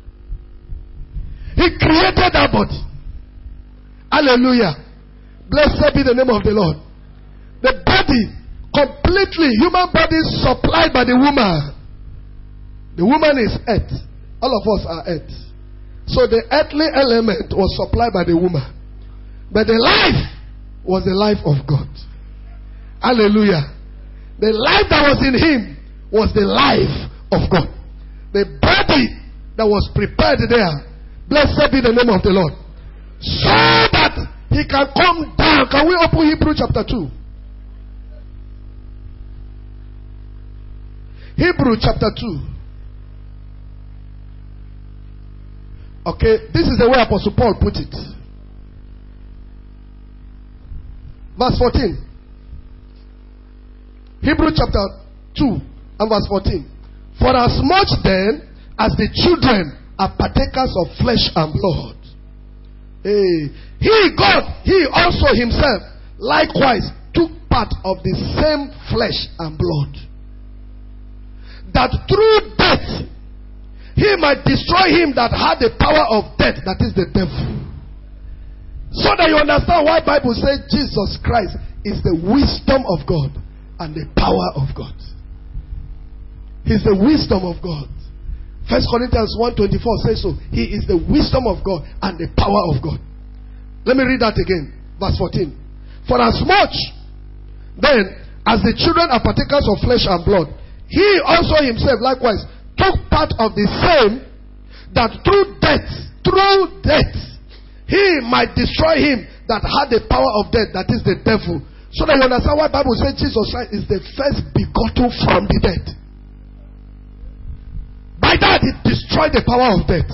He created that body. Hallelujah. Blessed be the name of the Lord. The body, completely, human body supplied by the woman. The woman is earth. All of us are earth. So the earthly element was supplied by the woman. But the life was the life of God. Hallelujah. The life that was in him was the life of God. The body that was prepared there. Blessed be the name of the Lord. So that he can come down. Can we open Hebrew chapter two? Hebrew chapter two. Okay, this is the way Apostle Paul put it. Verse fourteen. Hebrew chapter two and verse fourteen. For as much then as the children are partakers of flesh and blood, hey, he, God, he also himself likewise took part of the same flesh and blood, that through death he might destroy him that had the power of death, that is the devil. So that you understand why the Bible says Jesus Christ is the wisdom of God and the power of God. He's the wisdom of God. First Corinthians one twenty-four says so. He is the wisdom of God and the power of God. Let me read that again. Verse fourteen. For as much then as the children are partakers of flesh and blood, he also himself likewise took part of the same, that through death, through death, he might destroy him that had the power of death, that is the devil. So that you understand why the Bible says Jesus Christ is the first begotten from the dead. By that he destroyed the power of death.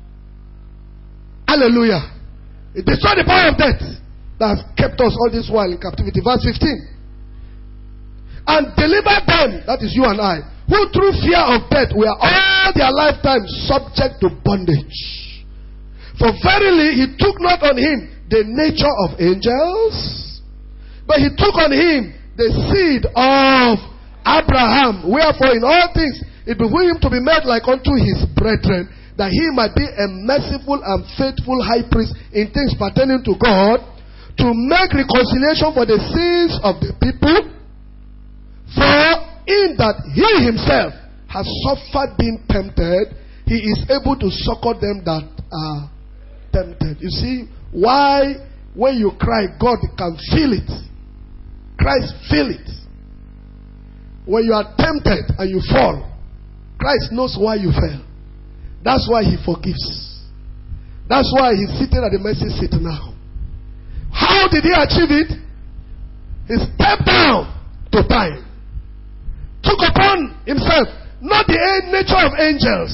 Hallelujah. He destroyed the power of death that has kept us all this while in captivity. Verse fifteen. And delivered them, that is you and I, who through fear of death were all their lifetime subject to bondage. For verily he took not on him the nature of angels, but he took on him the seed of Abraham. Wherefore in all things it behooved him to be made like unto his brethren, that he might be a merciful and faithful high priest in things pertaining to God, to make reconciliation for the sins of the people. For in that he himself has suffered being tempted, he is able to succor them that are tempted. You see why when you cry, God can feel it. Christ feel it. When you are tempted and you fall, Christ knows why you fell. That's why he forgives. That's why he's sitting at the mercy seat now. How did he achieve it? He stepped down to time. Took upon himself not the nature of angels.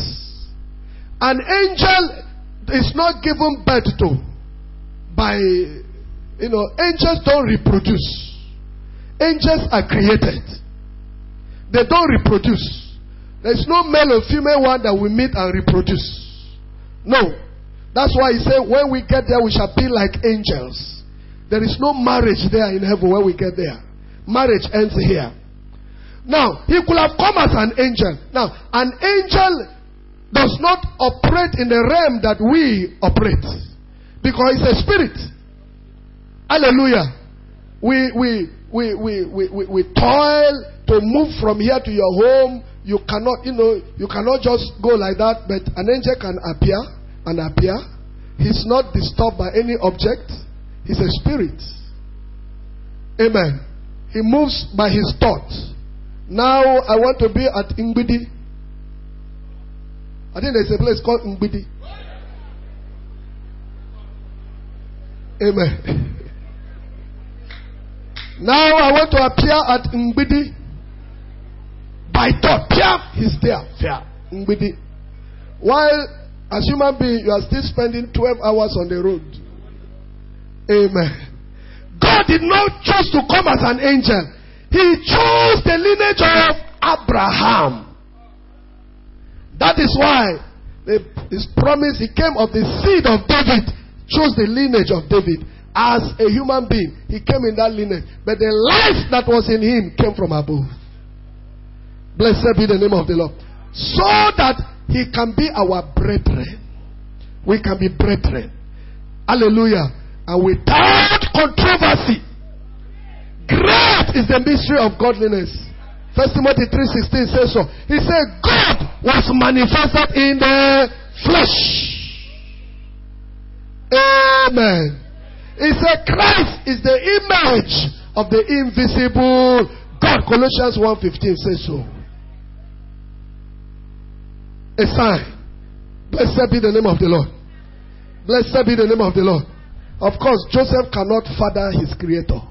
An angel is not given birth to by, you know, angels don't reproduce. Angels are created. They don't reproduce. There is no male or female one that will meet and reproduce. No. That's why he said, when we get there, we shall be like angels. There is no marriage there in heaven when we get there. Marriage ends here. Now, he could have come as an angel. Now, an angel does not operate in the realm that we operate, because it's a spirit. Hallelujah. We we we we we we, we toil to move from here to your home. You cannot, you know, you cannot just go like that. But an angel can appear and appear. He's not disturbed by any object. He's a spirit. Amen. He moves by his thoughts. Now I want to be at Ngbidi. I think there's a place called Ngbidi. Amen. Now I want to appear at Ngbidi. By thought, Piaf, he's there. Fear. Ngbidi. While as human being, you are still spending twelve hours on the road. Amen. God did not choose to come as an angel. He chose the lineage of Abraham. That is why the, his promise, he came of the seed of David, chose the lineage of David. As a human being, he came in that lineage. But the life that was in him came from above. Blessed be the name of the Lord. So that he can be our brethren. We can be brethren. Hallelujah. And without controversy. Great is the mystery of godliness. First Timothy three sixteen says so. He said, God was manifested in the flesh. Amen. He said, Christ is the image of the invisible God. Colossians one fifteen says so. A sign. Blessed be the name of the Lord. Blessed be the name of the Lord. Of course, Joseph cannot father his creator.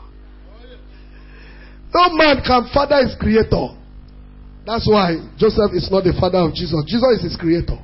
No man can father his creator. That's why Joseph is not the father of Jesus. Jesus is his creator.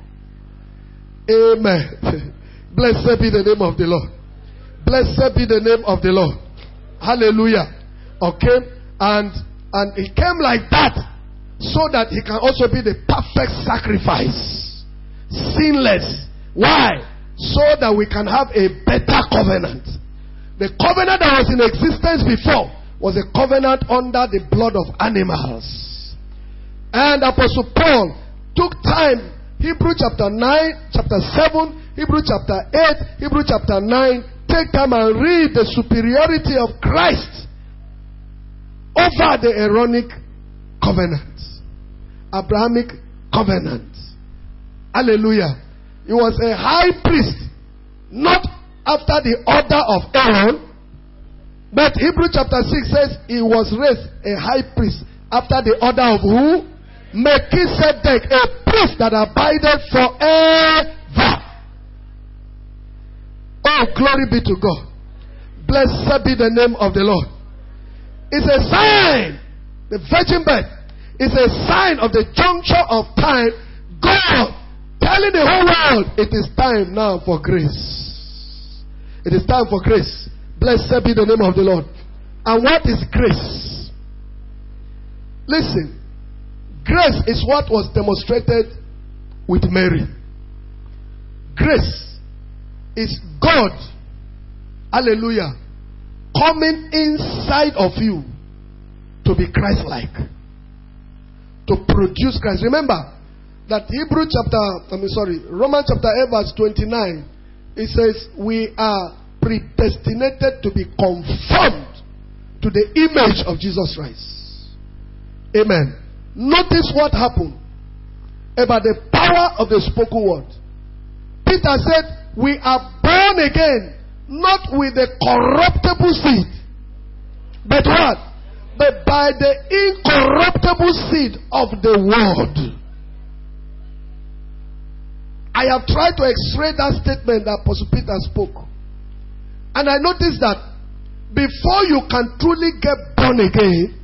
Amen. Blessed be the name of the Lord. Blessed be the name of the Lord. Hallelujah. Okay? And and he came like that so that he can also be the perfect sacrifice. Sinless. Why? So that we can have a better covenant. The covenant that was in existence before was a covenant under the blood of animals. And Apostle Paul took time, Hebrew chapter nine, chapter seven, Hebrew chapter eight, Hebrew chapter nine, take time and read the superiority of Christ over the Aaronic covenant, Abrahamic covenant. Hallelujah. He was a high priest, not after the order of Aaron, but Hebrew chapter six says he was raised a high priest after the order of who? Melchizedek, a priest that abided forever. Oh, glory be to God. Blessed be the name of the Lord. It's a sign. The virgin birth is a sign of the juncture of time. God telling the whole world, it is time now for grace. It is time for grace. Blessed be the name of the Lord. And what is grace? Listen. Grace is what was demonstrated with Mary. Grace is God, hallelujah, coming inside of you to be Christ-like, to produce Christ. Remember that Hebrew chapter, I mean sorry, Romans chapter eight verse twenty-nine, it says we are predestinated to be conformed to the image of Jesus Christ. Amen. Notice what happened about the power of the spoken word. Peter said, we are born again, not with the corruptible seed, but what? But by the incorruptible seed of the word. I have tried to x-ray that statement that Apostle Peter spoke. And I noticed that before you can truly get born again,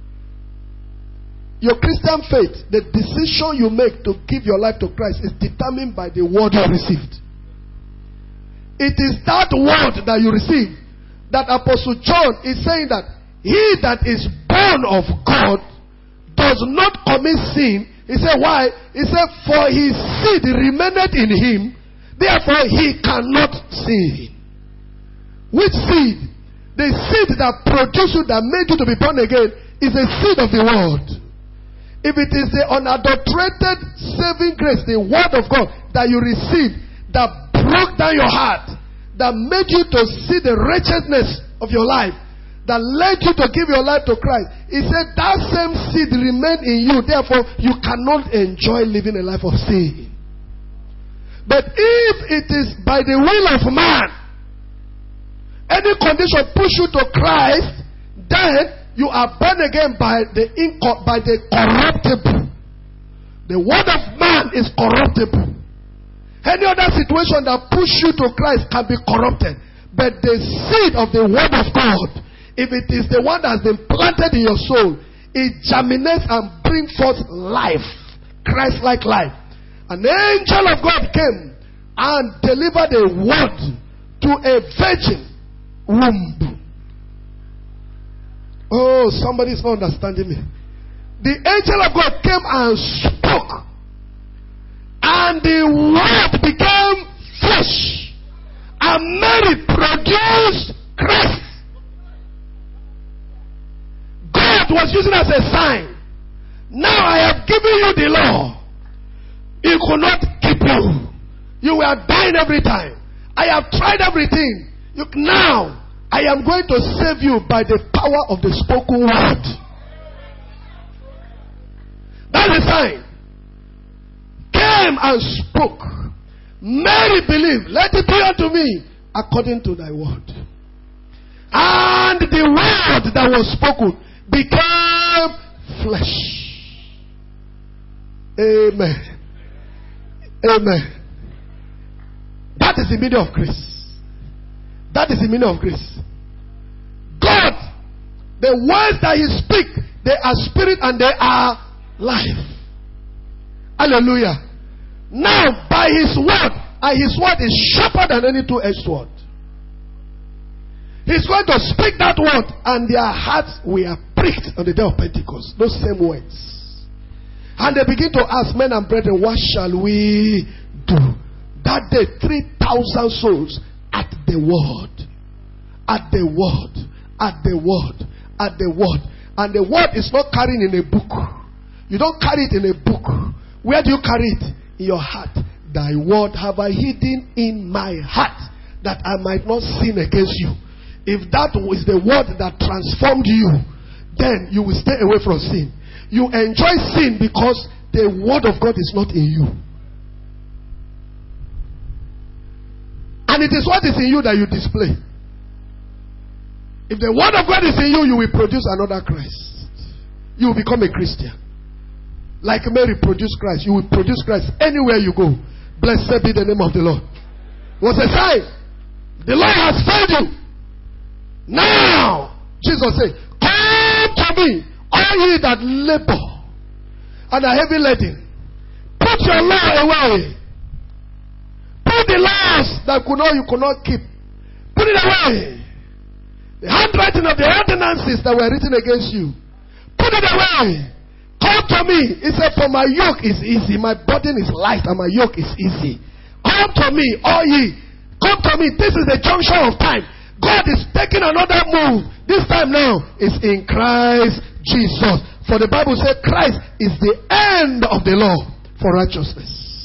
your Christian faith, the decision you make to give your life to Christ is determined by the word you received. It is that word that you receive that Apostle John is saying that he that is born of God does not commit sin. He said, why? He said, for his seed remaineth in him, therefore he cannot sin. Which seed? The seed that produced you, that made you to be born again, is the seed of the word. If it is the unadulterated saving grace, the word of God that you received, that broke down your heart, that made you to see the wretchedness of your life, that led you to give your life to Christ, he said that same seed remained in you, therefore you cannot enjoy living a life of sin. But if it is by the will of man, any condition push you to Christ, then you are born again by the inco- by the corruptible. The word of man is corruptible. Any other situation that push you to Christ can be corrupted. But the seed of the word of God if it is the one that has been planted in your soul, it germinates and brings forth life, Christ-like life. An angel of God came and delivered a word to a virgin womb. Oh, somebody's not understanding me. The angel of God came and spoke, and the word became flesh, and Mary produced Christ. God was using as a sign. Now I have given you the law. It could not keep you. You were dying every time. I have tried everything. You, now I am going to save you by the power of the spoken word. That's the sign. Came and spoke. Mary believed. Let it be unto me according to thy word. And the word that was spoken became flesh. Amen. Amen. That is the meaning of grace. That is the meaning of grace. God, the words that He speaks, they are spirit and they are life. Hallelujah. Now, by His word, and His word is sharper than any two-edged sword. He's going to speak that word, and their hearts were pricked on the day of Pentecost. Those same words. And they begin to ask, men and brethren, what shall we do? That day, three thousand souls at the word. At the word. At the word. At the word. And the word is not carried in a book. You don't carry it in a book. Where do you carry it? In your heart. Thy word have I hidden in my heart, that I might not sin against you. If that was the word that transformed you, then you will stay away from sin. You enjoy sin because the word of God is not in you. And it is what is in you that you display. If the word of God is in you, you will produce another Christ. You will become a Christian. Like Mary produced Christ, you will produce Christ anywhere you go. Blessed be the name of the Lord. It was a sign. The Lord has found you. Now, Jesus said, come to me, all ye that labor and are heavy laden. Put your law away. Put the laws that could not, you could not keep. Put it away. The handwriting of the ordinances that were written against you. Put it away. Come to me. He said, for my yoke is easy. My burden is light and my yoke is easy. Come to me, all ye. Come to me. This is the junction of time. God is taking another move. This time now is in Christ Jesus. For the Bible says Christ is the end of the law for righteousness.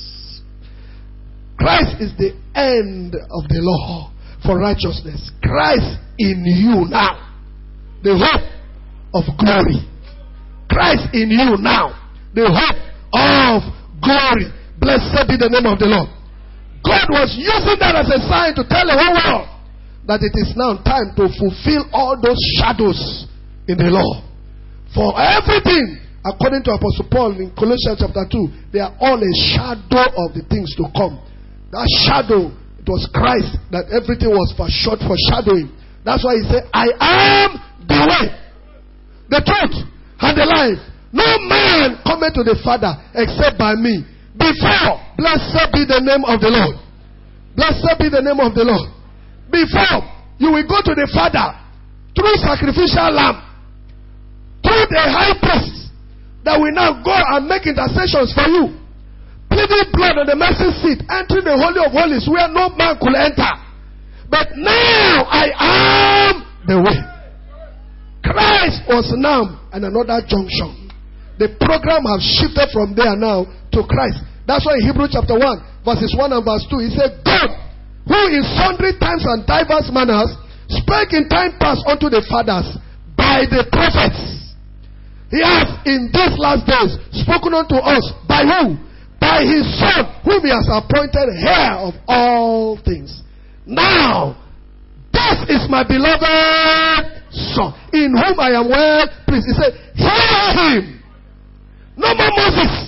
Christ is the end of the law for righteousness. Christ in you now, the hope of glory. Christ in you now, the hope of glory. Blessed be the name of the Lord. God was using that as a sign to tell the whole world that it is now time to fulfill all those shadows in the law. For everything, according to Apostle Paul in Colossians chapter two, they are all a shadow of the things to come. That shadow, it was Christ that everything was for short foreshadowing. That's why he said, I am the way, the truth, and the life. No man cometh to the Father except by me. Before, blessed be the name of the Lord. Blessed be the name of the Lord. Before you will go to the Father through sacrificial lamb, through the high priest that will now go and make intercessions for you, pleading blood on the mercy seat, entering the Holy of Holies where no man could enter. But now I am the way. Christ was now at another junction. The program has shifted from there now to Christ. That's why in Hebrews chapter one, verses one and verse two, he said, God, who in sundry times and diverse manners spake in time past unto the fathers by the prophets, he has in these last days spoken unto us by who? By his Son, whom he has appointed heir of all things. Now, this is my beloved Son, in whom I am well pleased. He said, hear him. No more Moses.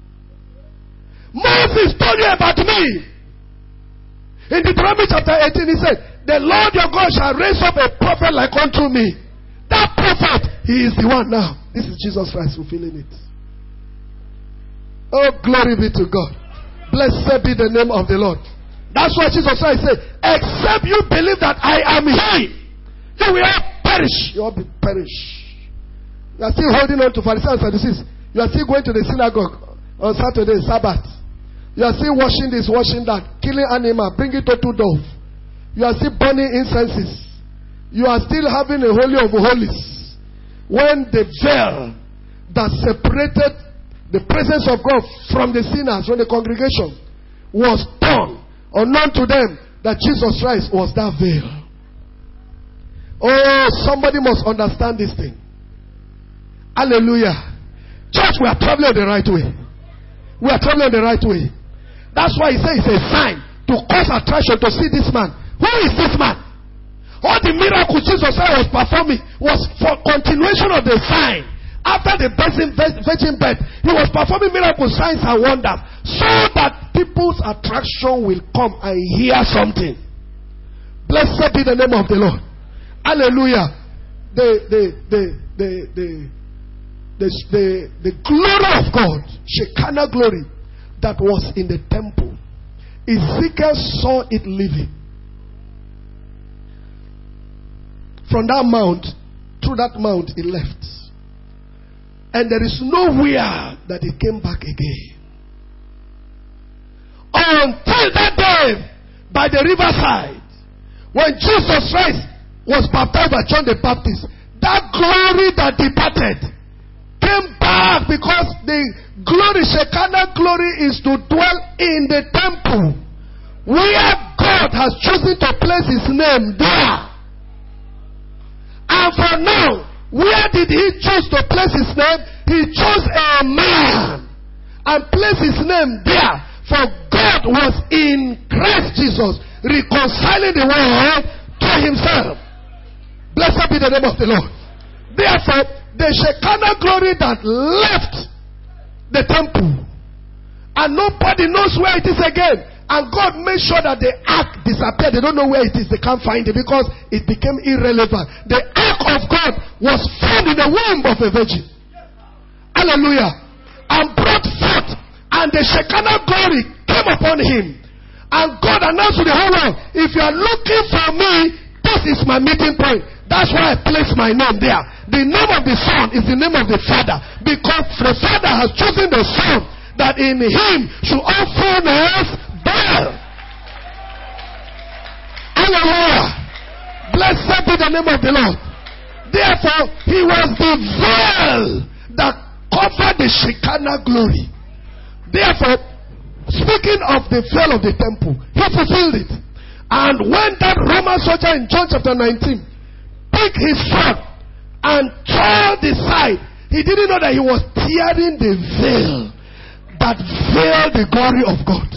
Moses told you about me. In Deuteronomy chapter eighteen, he said, the Lord your God shall raise up a prophet like unto me. That prophet, he is the one now. This is Jesus Christ fulfilling it. Oh, glory be to God. Blessed be the name of the Lord. That's why Jesus Christ said, except you believe that I am He, you will all perish. You will be perish. You are still holding on to Pharisees and Sadducees. You are still going to the synagogue on Saturday, Sabbath. You are still washing this, washing that, killing animal, bringing total dove. You are still burning incenses. You are still having a holy of holies. When the veil that separated the presence of God from the sinners, from the congregation, was torn, unknown to them that Jesus Christ was that veil. Oh, somebody must understand this thing. Hallelujah. Church, we are traveling the right way. We are traveling the right way. That's why he says it's a sign to cause attraction to see this man. Who is this man? All the miracles Jesus was performing was for continuation of the sign. After the virgin birth, he was performing miracles, signs and wonders, so that people's attraction will come and hear something. Blessed be the name of the Lord. Hallelujah. The the the the the the, the, the glory of God, Shekinah glory, that was in the temple. Ezekiel saw it leaving. From that mount, through that mount, it left. And there is nowhere that it came back again. Until that day, by the riverside, when Jesus Christ was baptized by John the Baptist, that glory that departed came back, because the glory, Shekinah glory, is to dwell in the temple, where God has chosen to place His name there. And for now, where did He choose to place His name? He chose a man and placed His name there. For God was in Christ Jesus, reconciling the world to Himself. Blessed be the name of the Lord. Therefore, the Shekinah glory that left the temple, and nobody knows where it is again. And God made sure that the ark disappeared. They don't know where it is. They can't find it because it became irrelevant. The ark of God was found in the womb of a virgin. Hallelujah. And brought forth. And the Shekinah glory came upon him. And God announced to the whole world, if you are looking for me, this is my meeting point. That's why I place my name there. The name of the Son is the name of the Father. Because the Father has chosen the Son, that in Him should all fullness dwell. Hallelujah. Blessed be the name of the Lord. Therefore, He was the veil that covered the Shekinah glory. Therefore, speaking of the veil of the temple, He fulfilled it. And when that Roman soldier in John chapter nineteen picked his sword and tore the side, he didn't know that he was tearing the veil that veiled the glory of God.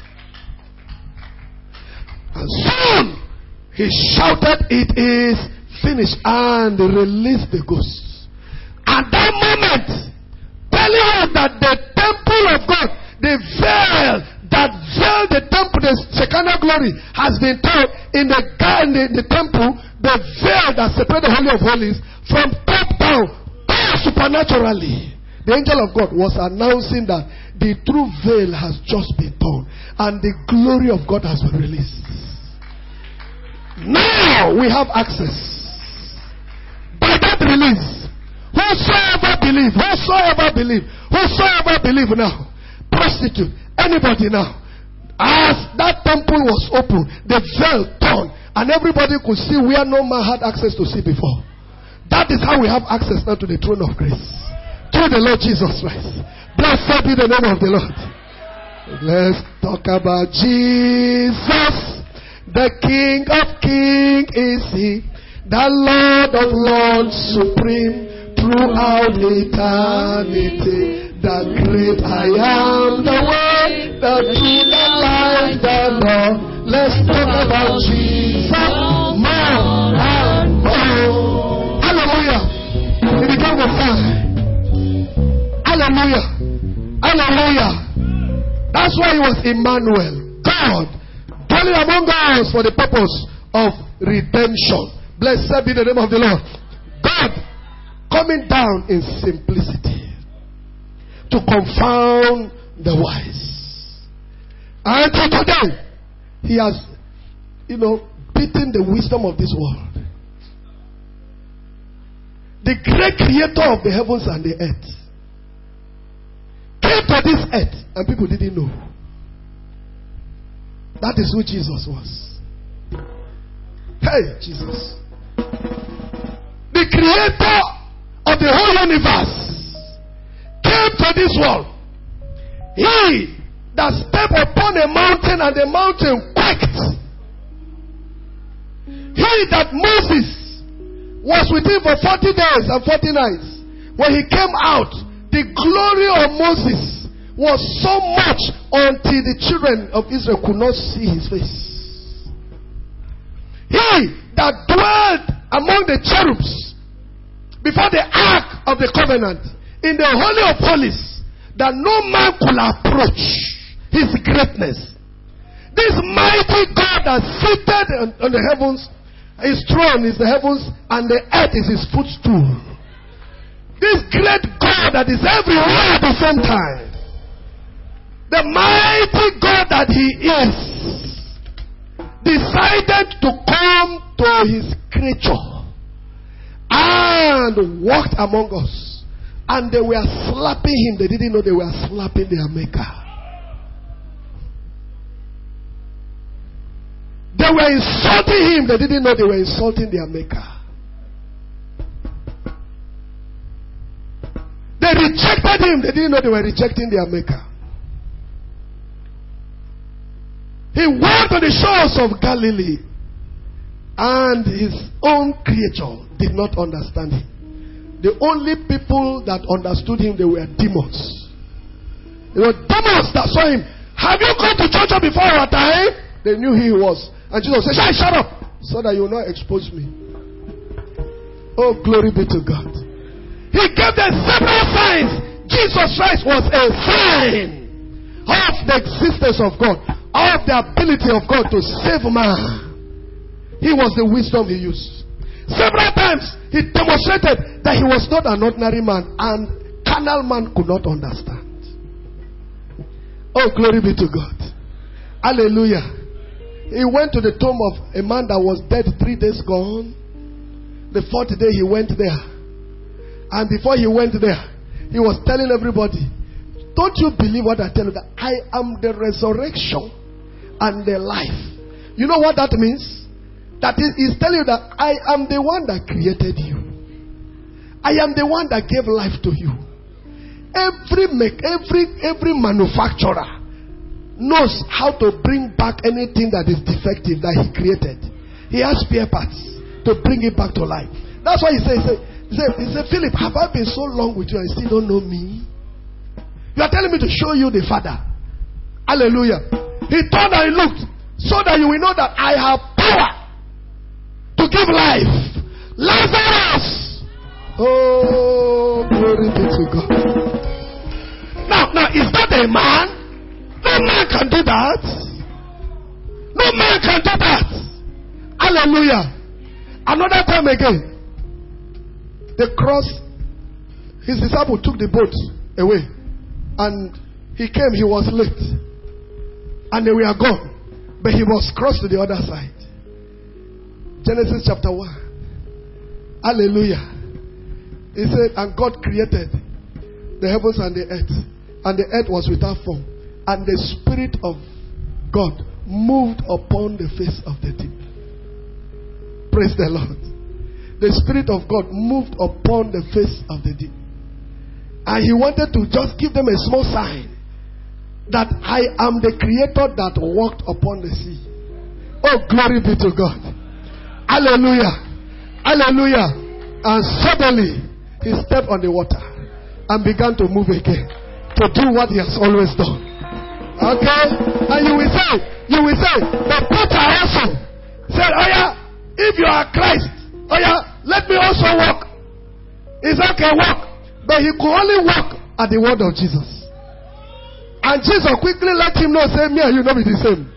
And soon he shouted, "It is finished," and released the ghosts. At that moment, telling us that the temple of God, the veil that veiled the temple, the Shekinah glory, has been torn in the, in the, in the temple. The veil that separated the Holy of Holies from top down, torn supernaturally. The angel of God was announcing that the true veil has just been torn and the glory of God has been released. Now we have access. By that release, whosoever believe, whosoever believe, whosoever believe now, prostitute, anybody now, as that temple was open, the veil torn, and everybody could see where no man had access to see before. That is how we have access now to the throne of grace, through the Lord Jesus Christ. Blessed be the name of the Lord. Let's talk about Jesus. The King of Kings is He, the Lord of Lords, supreme throughout eternity. The great I am, the way, the truth, the life, the Lord. Let's talk about Jesus more and more. Hallelujah. He became a sign. Hallelujah. Hallelujah. That's why He was Emmanuel, God dwelling among us for the purpose of redemption. Blessed be the name of the Lord. God coming down in simplicity to confound the wise. And today, he has, you know, beaten the wisdom of this world. The great creator of the heavens and the earth came to this earth and people didn't know. That is who Jesus was. Hey, Jesus. The creator of the whole universe came to this world. He that stepped upon a mountain and the mountain quaked. He that Moses was with him for forty days and forty nights. When he came out, the glory of Moses was so much until the children of Israel could not see his face. He that dwelt among the cherubs before the ark of the covenant in the holy of holies, that no man could approach his greatness. This mighty God that seated on, on the heavens, his throne is the heavens and the earth is his footstool. This great God that is everywhere at the same time. The mighty God that he is decided to come to his creature and walked among us. And they were slapping him. They didn't know they were slapping their maker. They were insulting him. They didn't know they were insulting their maker. They rejected him. They didn't know they were rejecting their maker. He went to the shores of Galilee, and his own creature did not understand him. The only people that understood him, they were demons. They were demons that saw him. Have you gone to church before our time? They knew who he was. And Jesus said, "Shut, shut up, so that you will not expose me." Oh, glory be to God. He gave them several signs. Jesus Christ was a sign of the existence of God, of the ability of God to save man. He was the wisdom he used. Several times he demonstrated that he was not an ordinary man, and carnal man could not understand. Oh, glory be to God. Hallelujah. He went to the tomb of a man that was dead three days gone. The fourth day he went there. And before he went there, he was telling everybody, "Don't you believe what I tell you, that I am the resurrection and the life?" You know what that means? That is, he's telling you that I am the one that created you. I am the one that gave life to you. Every make, every every manufacturer knows how to bring back anything that is defective that he created. He has spare parts to bring it back to life. That's why he says, he said, he said, "Philip, have I been so long with you and still don't know me? You are telling me to show you the Father." Hallelujah. He turned and he looked, so that you will know that I have power to give life. Lazarus! Oh, glory be to God. Now, now, is that a man? No man can do that. No man can do that. Hallelujah. Another time again, the cross, his disciple took the boat away. And he came, he was late. And they were gone. But he was crossed to the other side. Genesis chapter one. Hallelujah. He said, "And God created the heavens and the earth. And the earth was without form. And the Spirit of God moved upon the face of the deep." Praise the Lord. The Spirit of God moved upon the face of the deep. And he wanted to just give them a small sign that I am the creator that walked upon the sea. Oh, glory be to God. Hallelujah. Hallelujah. And suddenly he stepped on the water and began to move again to do what he has always done. Okay? And you will say, you will say, but Peter also said, "Oh yeah, if you are Christ, oh yeah, let me also walk." He said, "Okay, walk." But he could only walk at the word of Jesus. And Jesus quickly let him know, say, "Me and you not be the same."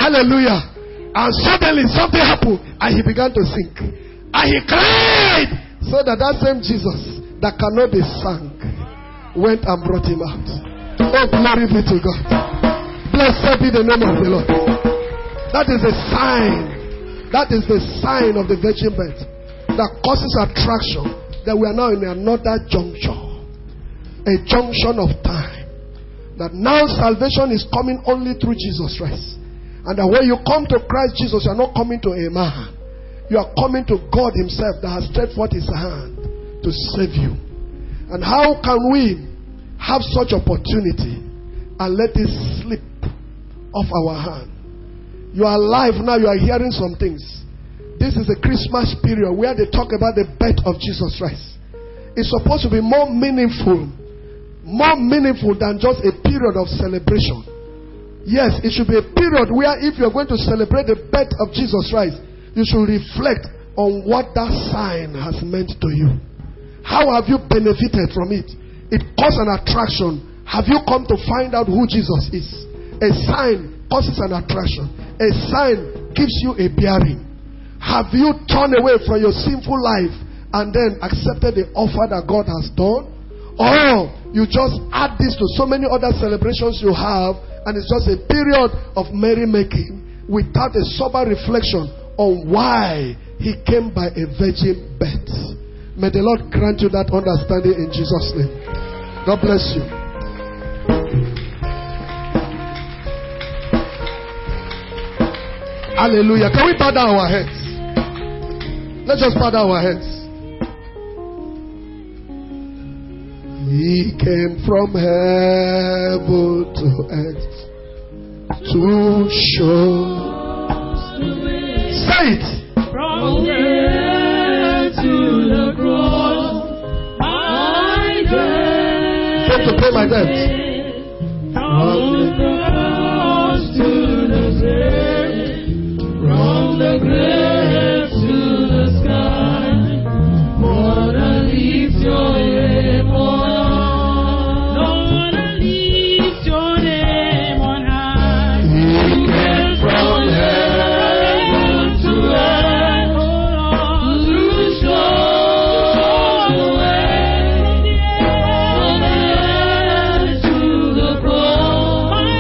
Hallelujah. And suddenly something happened and he began to sink. And he cried, So that that same Jesus that cannot be sunk went and brought him out. Oh, glory be to God. Blessed be the name of the Lord. That is a sign. That is the sign of the virgin birth that causes attraction. That we are now in another junction. A junction of time. That now salvation is coming only through Jesus Christ. And that when you come to Christ Jesus, you are not coming to a man. You are coming to God himself that has stretched forth his hand to save you. And how can we have such opportunity and let it slip off our hand? You are alive now, you are hearing some things. This is a Christmas period where they talk about the birth of Jesus Christ. It's supposed to be more meaningful, more meaningful than just a period of celebration. Yes, it should be a period where if you're going to celebrate the birth of Jesus Christ, you should reflect on what that sign has meant to you. How have you benefited from it? It caused an attraction. Have you come to find out who Jesus is? A sign causes an attraction. A sign gives you a bearing. Have you turned away from your sinful life and then accepted the offer that God has done? Or you just add this to so many other celebrations you have, and it's just a period of merrymaking without a sober reflection on why he came by a virgin birth. May the Lord grant you that understanding in Jesus' name. God bless you. Hallelujah. Can we bow down our heads? Let's just bow down our heads. He came from heaven to earth to show. Say it. From the earth to the cross, I dare. Come to pay my debt. From the cross to the grave, from the grave to the sky, more than lift your name on high. Lord, I lift your name on high. You came from heaven to earth to show the way. From the earth to the cross, my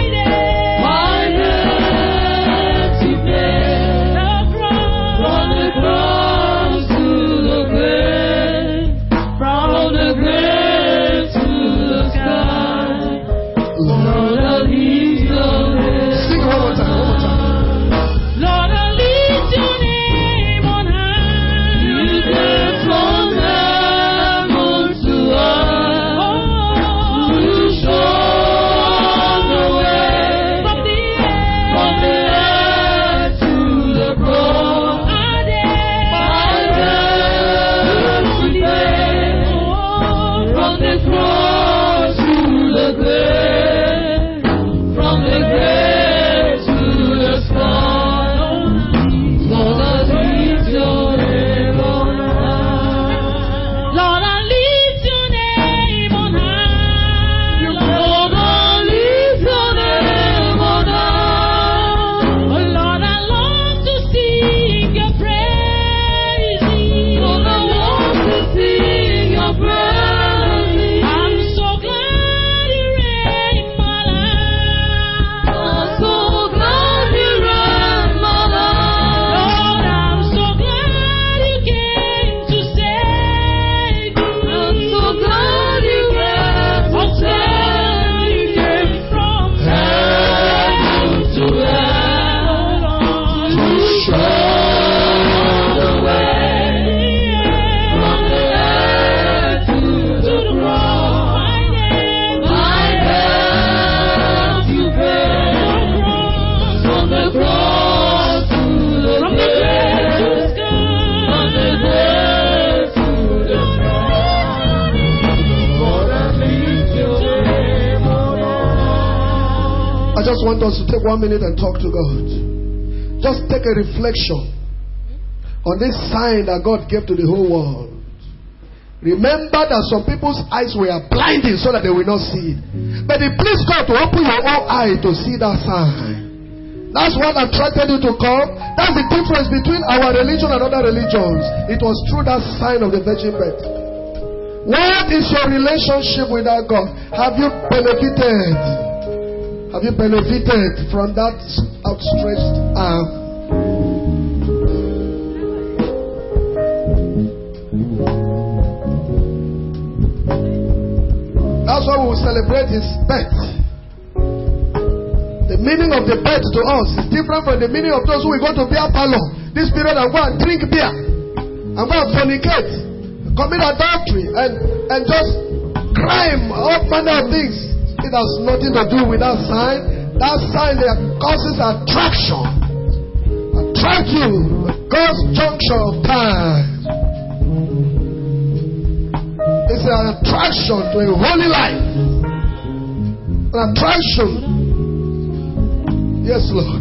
debt you paid. From the cross to the grave, from the grave to the sky, Lord, I lift your name. Sing one more time. One more time. Lord, I lift your name on high. You came from heaven to earth to show the way. From the earth, from the earth to the cross, my debt you paid. From the cross to the grave, from the grave to the sky, Lord, I lift your name on high. Lord, I lift your name on high. Lord, I lift your name on high. Oh, Lord, I long to sing your praises. Lord, I want to sing your praises. I'm so glad you reign in my life. I'm so glad you reign in my life. Lord, I'm so glad you came to save me. I'm so glad you came to save me. You came from heaven to earth to show the way. From the earth to the cross, my debt you paid. From the cross to the grave, from the grave to the sky, Lord, I lift your name on high. I just want us to take one minute and talk to God. Just take a reflection on this sign that God gave to the whole world. Remember that some people's eyes were blinded so that they will not see it. But it pleased God to open your own eye to see that sign. That's what attracted you to come. That's the difference between our religion and other religions. It was through that sign of the virgin birth. What is your relationship with that God? Have you benefited? Have you benefited from that outstretched arm? That's why we will celebrate his birth. The meaning of the birth to us is different from the meaning of those who will go to beer parlor this period and go and drink beer and go and fornicate, commit adultery, and, and just crime, all manner of things. It has nothing to do with that sign. That sign that causes attraction. Attract you, God's juncture of time. It's an attraction to a holy life. An attraction. Yes, Lord.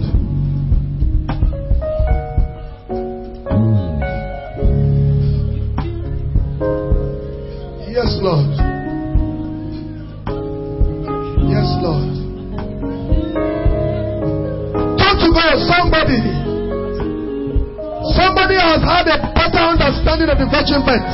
Yes, Lord. Yes, Lord. Talk to God, somebody. Somebody has had a better understanding of the virgin birth.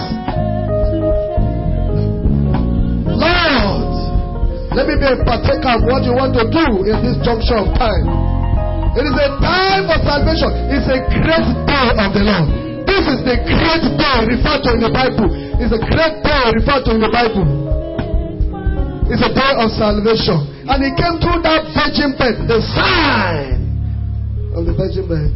Lord, let me be a partaker of what you want to do in this juncture of time. It is a time for salvation. It's a great day of the Lord. This is the great day referred to in the Bible. It's a great day referred to in the Bible. It's a day of salvation. And it came through that virgin birth, the sign of the virgin birth.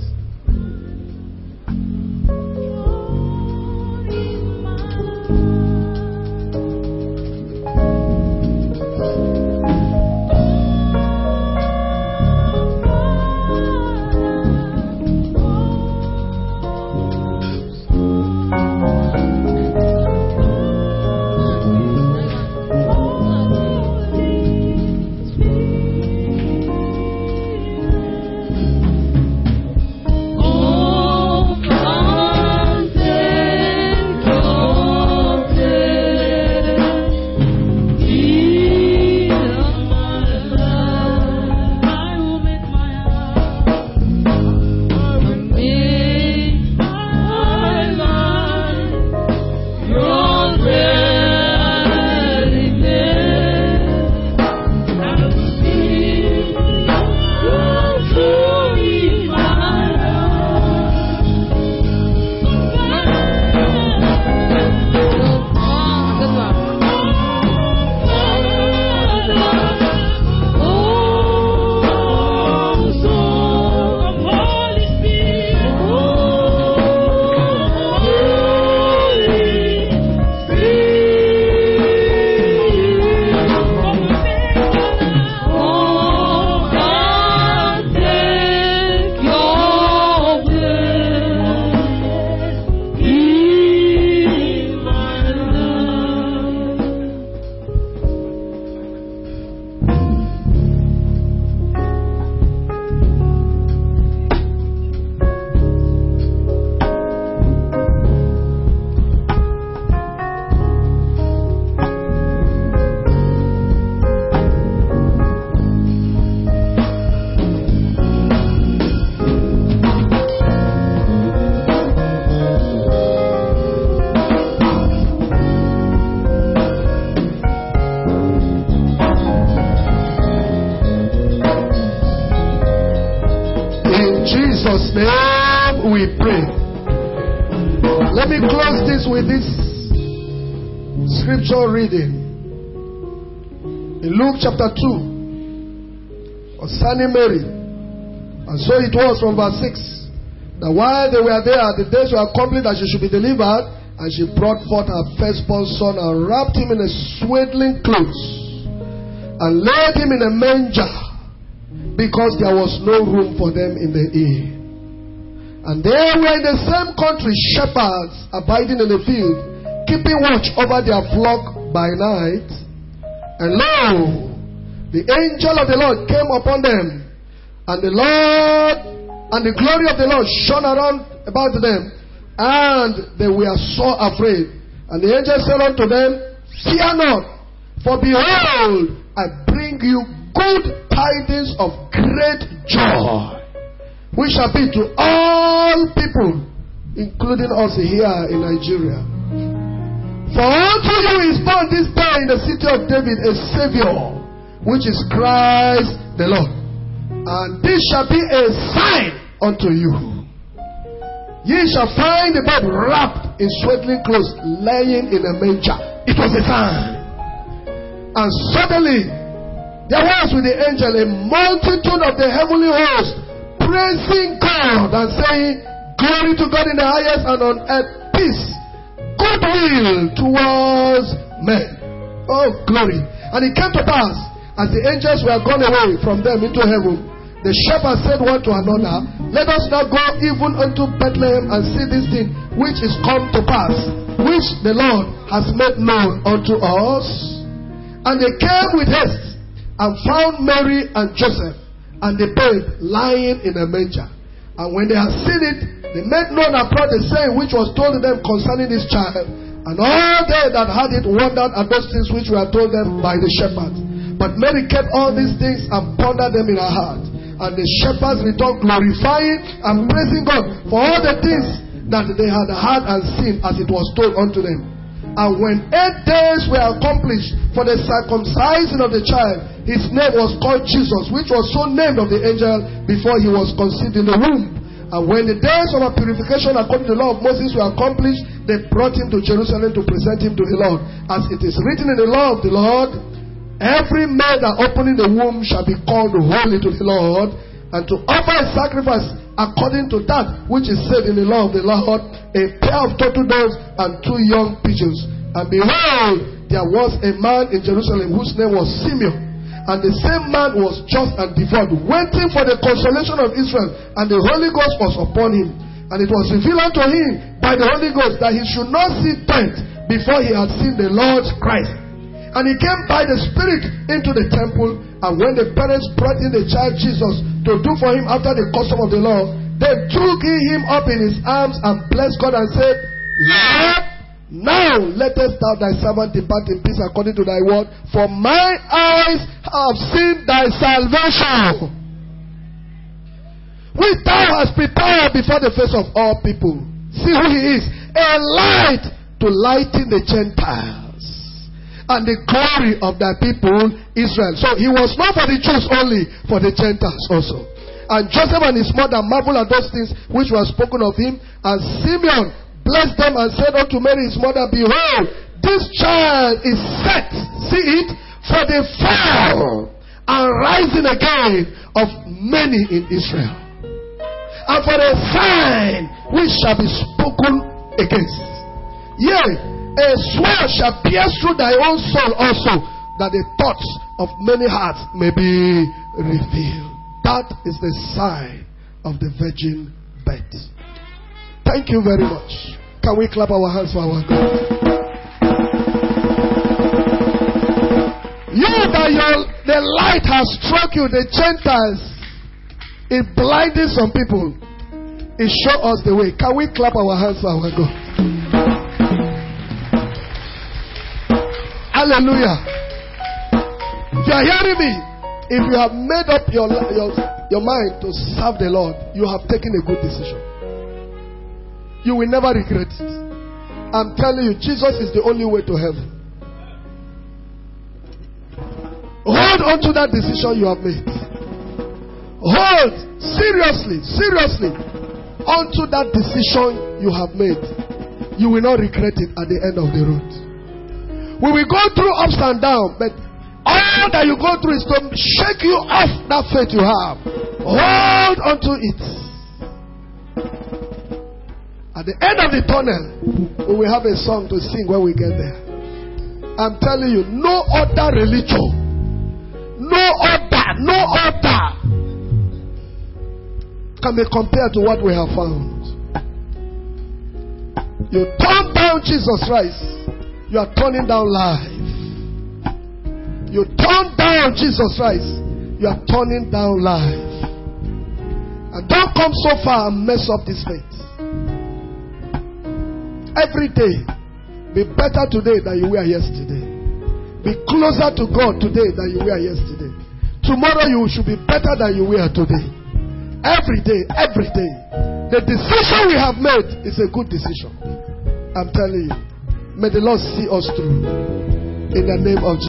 Jesus' name we pray. Let me close this with this scripture reading. In Luke chapter two, concerning Mary. And so it was from verse six, that while they were there, the days were accomplished that she should be delivered, and she brought forth her firstborn son and wrapped him in a swaddling clothes and laid him in a manger, because there was no room for them in the inn. And there were in the same country shepherds abiding in the field, keeping watch over their flock by night. And lo, the angel of the Lord came upon them, and the Lord and the glory of the Lord shone around about them, and they were so afraid. And the angel said unto them, Fear not, for behold, I bring you good tidings of great joy, which shall be to all people, including us here in Nigeria. For unto you is born this day in the city of David a Savior, which is Christ the Lord. And this shall be a sign unto you. Ye shall find the babe wrapped in swaddling clothes, lying in a manger. It was a sign. And suddenly there was with the angel a multitude of the heavenly host, praising God and saying, Glory to God in the highest, and on earth peace, goodwill towards men. Oh, glory. And it came to pass, as the angels were gone away from them into heaven, the shepherds said one to another, Let us now go even unto Bethlehem and see this thing which is come to pass, which the Lord has made known unto us. And they came with haste and found Mary and Joseph and the babe lying in a manger. And when they had seen it, they made known abroad the saying which was told to them concerning this child. And all they that had it wondered at those things which were told them by the shepherds. But Mary kept all these things and pondered them in her heart. And the shepherds returned glorifying and praising God for all the things that they had heard and seen as it was told unto them. And when eight days were accomplished for the circumcision of the child, his name was called Jesus, which was so named of the angel before he was conceived in the womb. And when the days of our purification according to the law of Moses were accomplished, they brought him to Jerusalem to present him to the Lord. As it is written in the law of the Lord, every man that opening the womb shall be called holy to the Lord, and to offer a sacrifice according to that which is said in the law of the Lord, a pair of turtle doves and two young pigeons. And behold, there was a man in Jerusalem whose name was Simeon. And the same man was just and devout, waiting for the consolation of Israel, and the Holy Ghost was upon him. And it was revealed unto him by the Holy Ghost that he should not see death before he had seen the Lord Christ. And he came by the Spirit into the temple. And when the parents brought in the child Jesus to do for him after the custom of the law, they took him up in his arms and blessed God and said, Lord, now lettest thou thy servant depart in peace according to thy word, for my eyes have seen thy salvation, which thou hast prepared before the face of all people. See who he is, a light to lighten the Gentiles, and the glory of thy people Israel. So he was not for the Jews only, for the Gentiles also. And Joseph and his mother marveled at those things which were spoken of him. And Simeon blessed them and said unto Mary his mother, Behold, this child is set, see it, for the fall and rising again of many in Israel, and for a sign which shall be spoken against. Yea, a sword shall pierce through thy own soul also, that the thoughts of many hearts may be revealed. That is the sign of the virgin birth. Thank you very much. Can we clap our hands for our God? You that your, the light has struck you, the Gentiles, it blinded some people. It showed us the way. Can we clap our hands for our God? Hallelujah. If you are hearing me, if you have made up your, your, your mind to serve the Lord, you have taken a good decision. You will never regret it. I'm telling you, Jesus is the only way to heaven. Hold on to that decision you have made. Hold seriously, seriously onto that decision you have made. You will not regret it at the end of the road. We will go through ups and downs, but all that you go through is to shake you off that faith you have. Hold on to it. At the end of the tunnel, we will have a song to sing when we get there. I'm telling you, no other religion, no other, no other can be compared to what we have found. You turn down Jesus Christ, you are turning down life. You turn down Jesus Christ, you are turning down life. And don't come so far and mess up this faith. Every day, be better today than you were yesterday. Be closer to God today than you were yesterday. Tomorrow you should be better than you were today. Every day, every day. The decision we have made is a good decision. I'm telling you. May the Lord see us through. In the name of Jesus.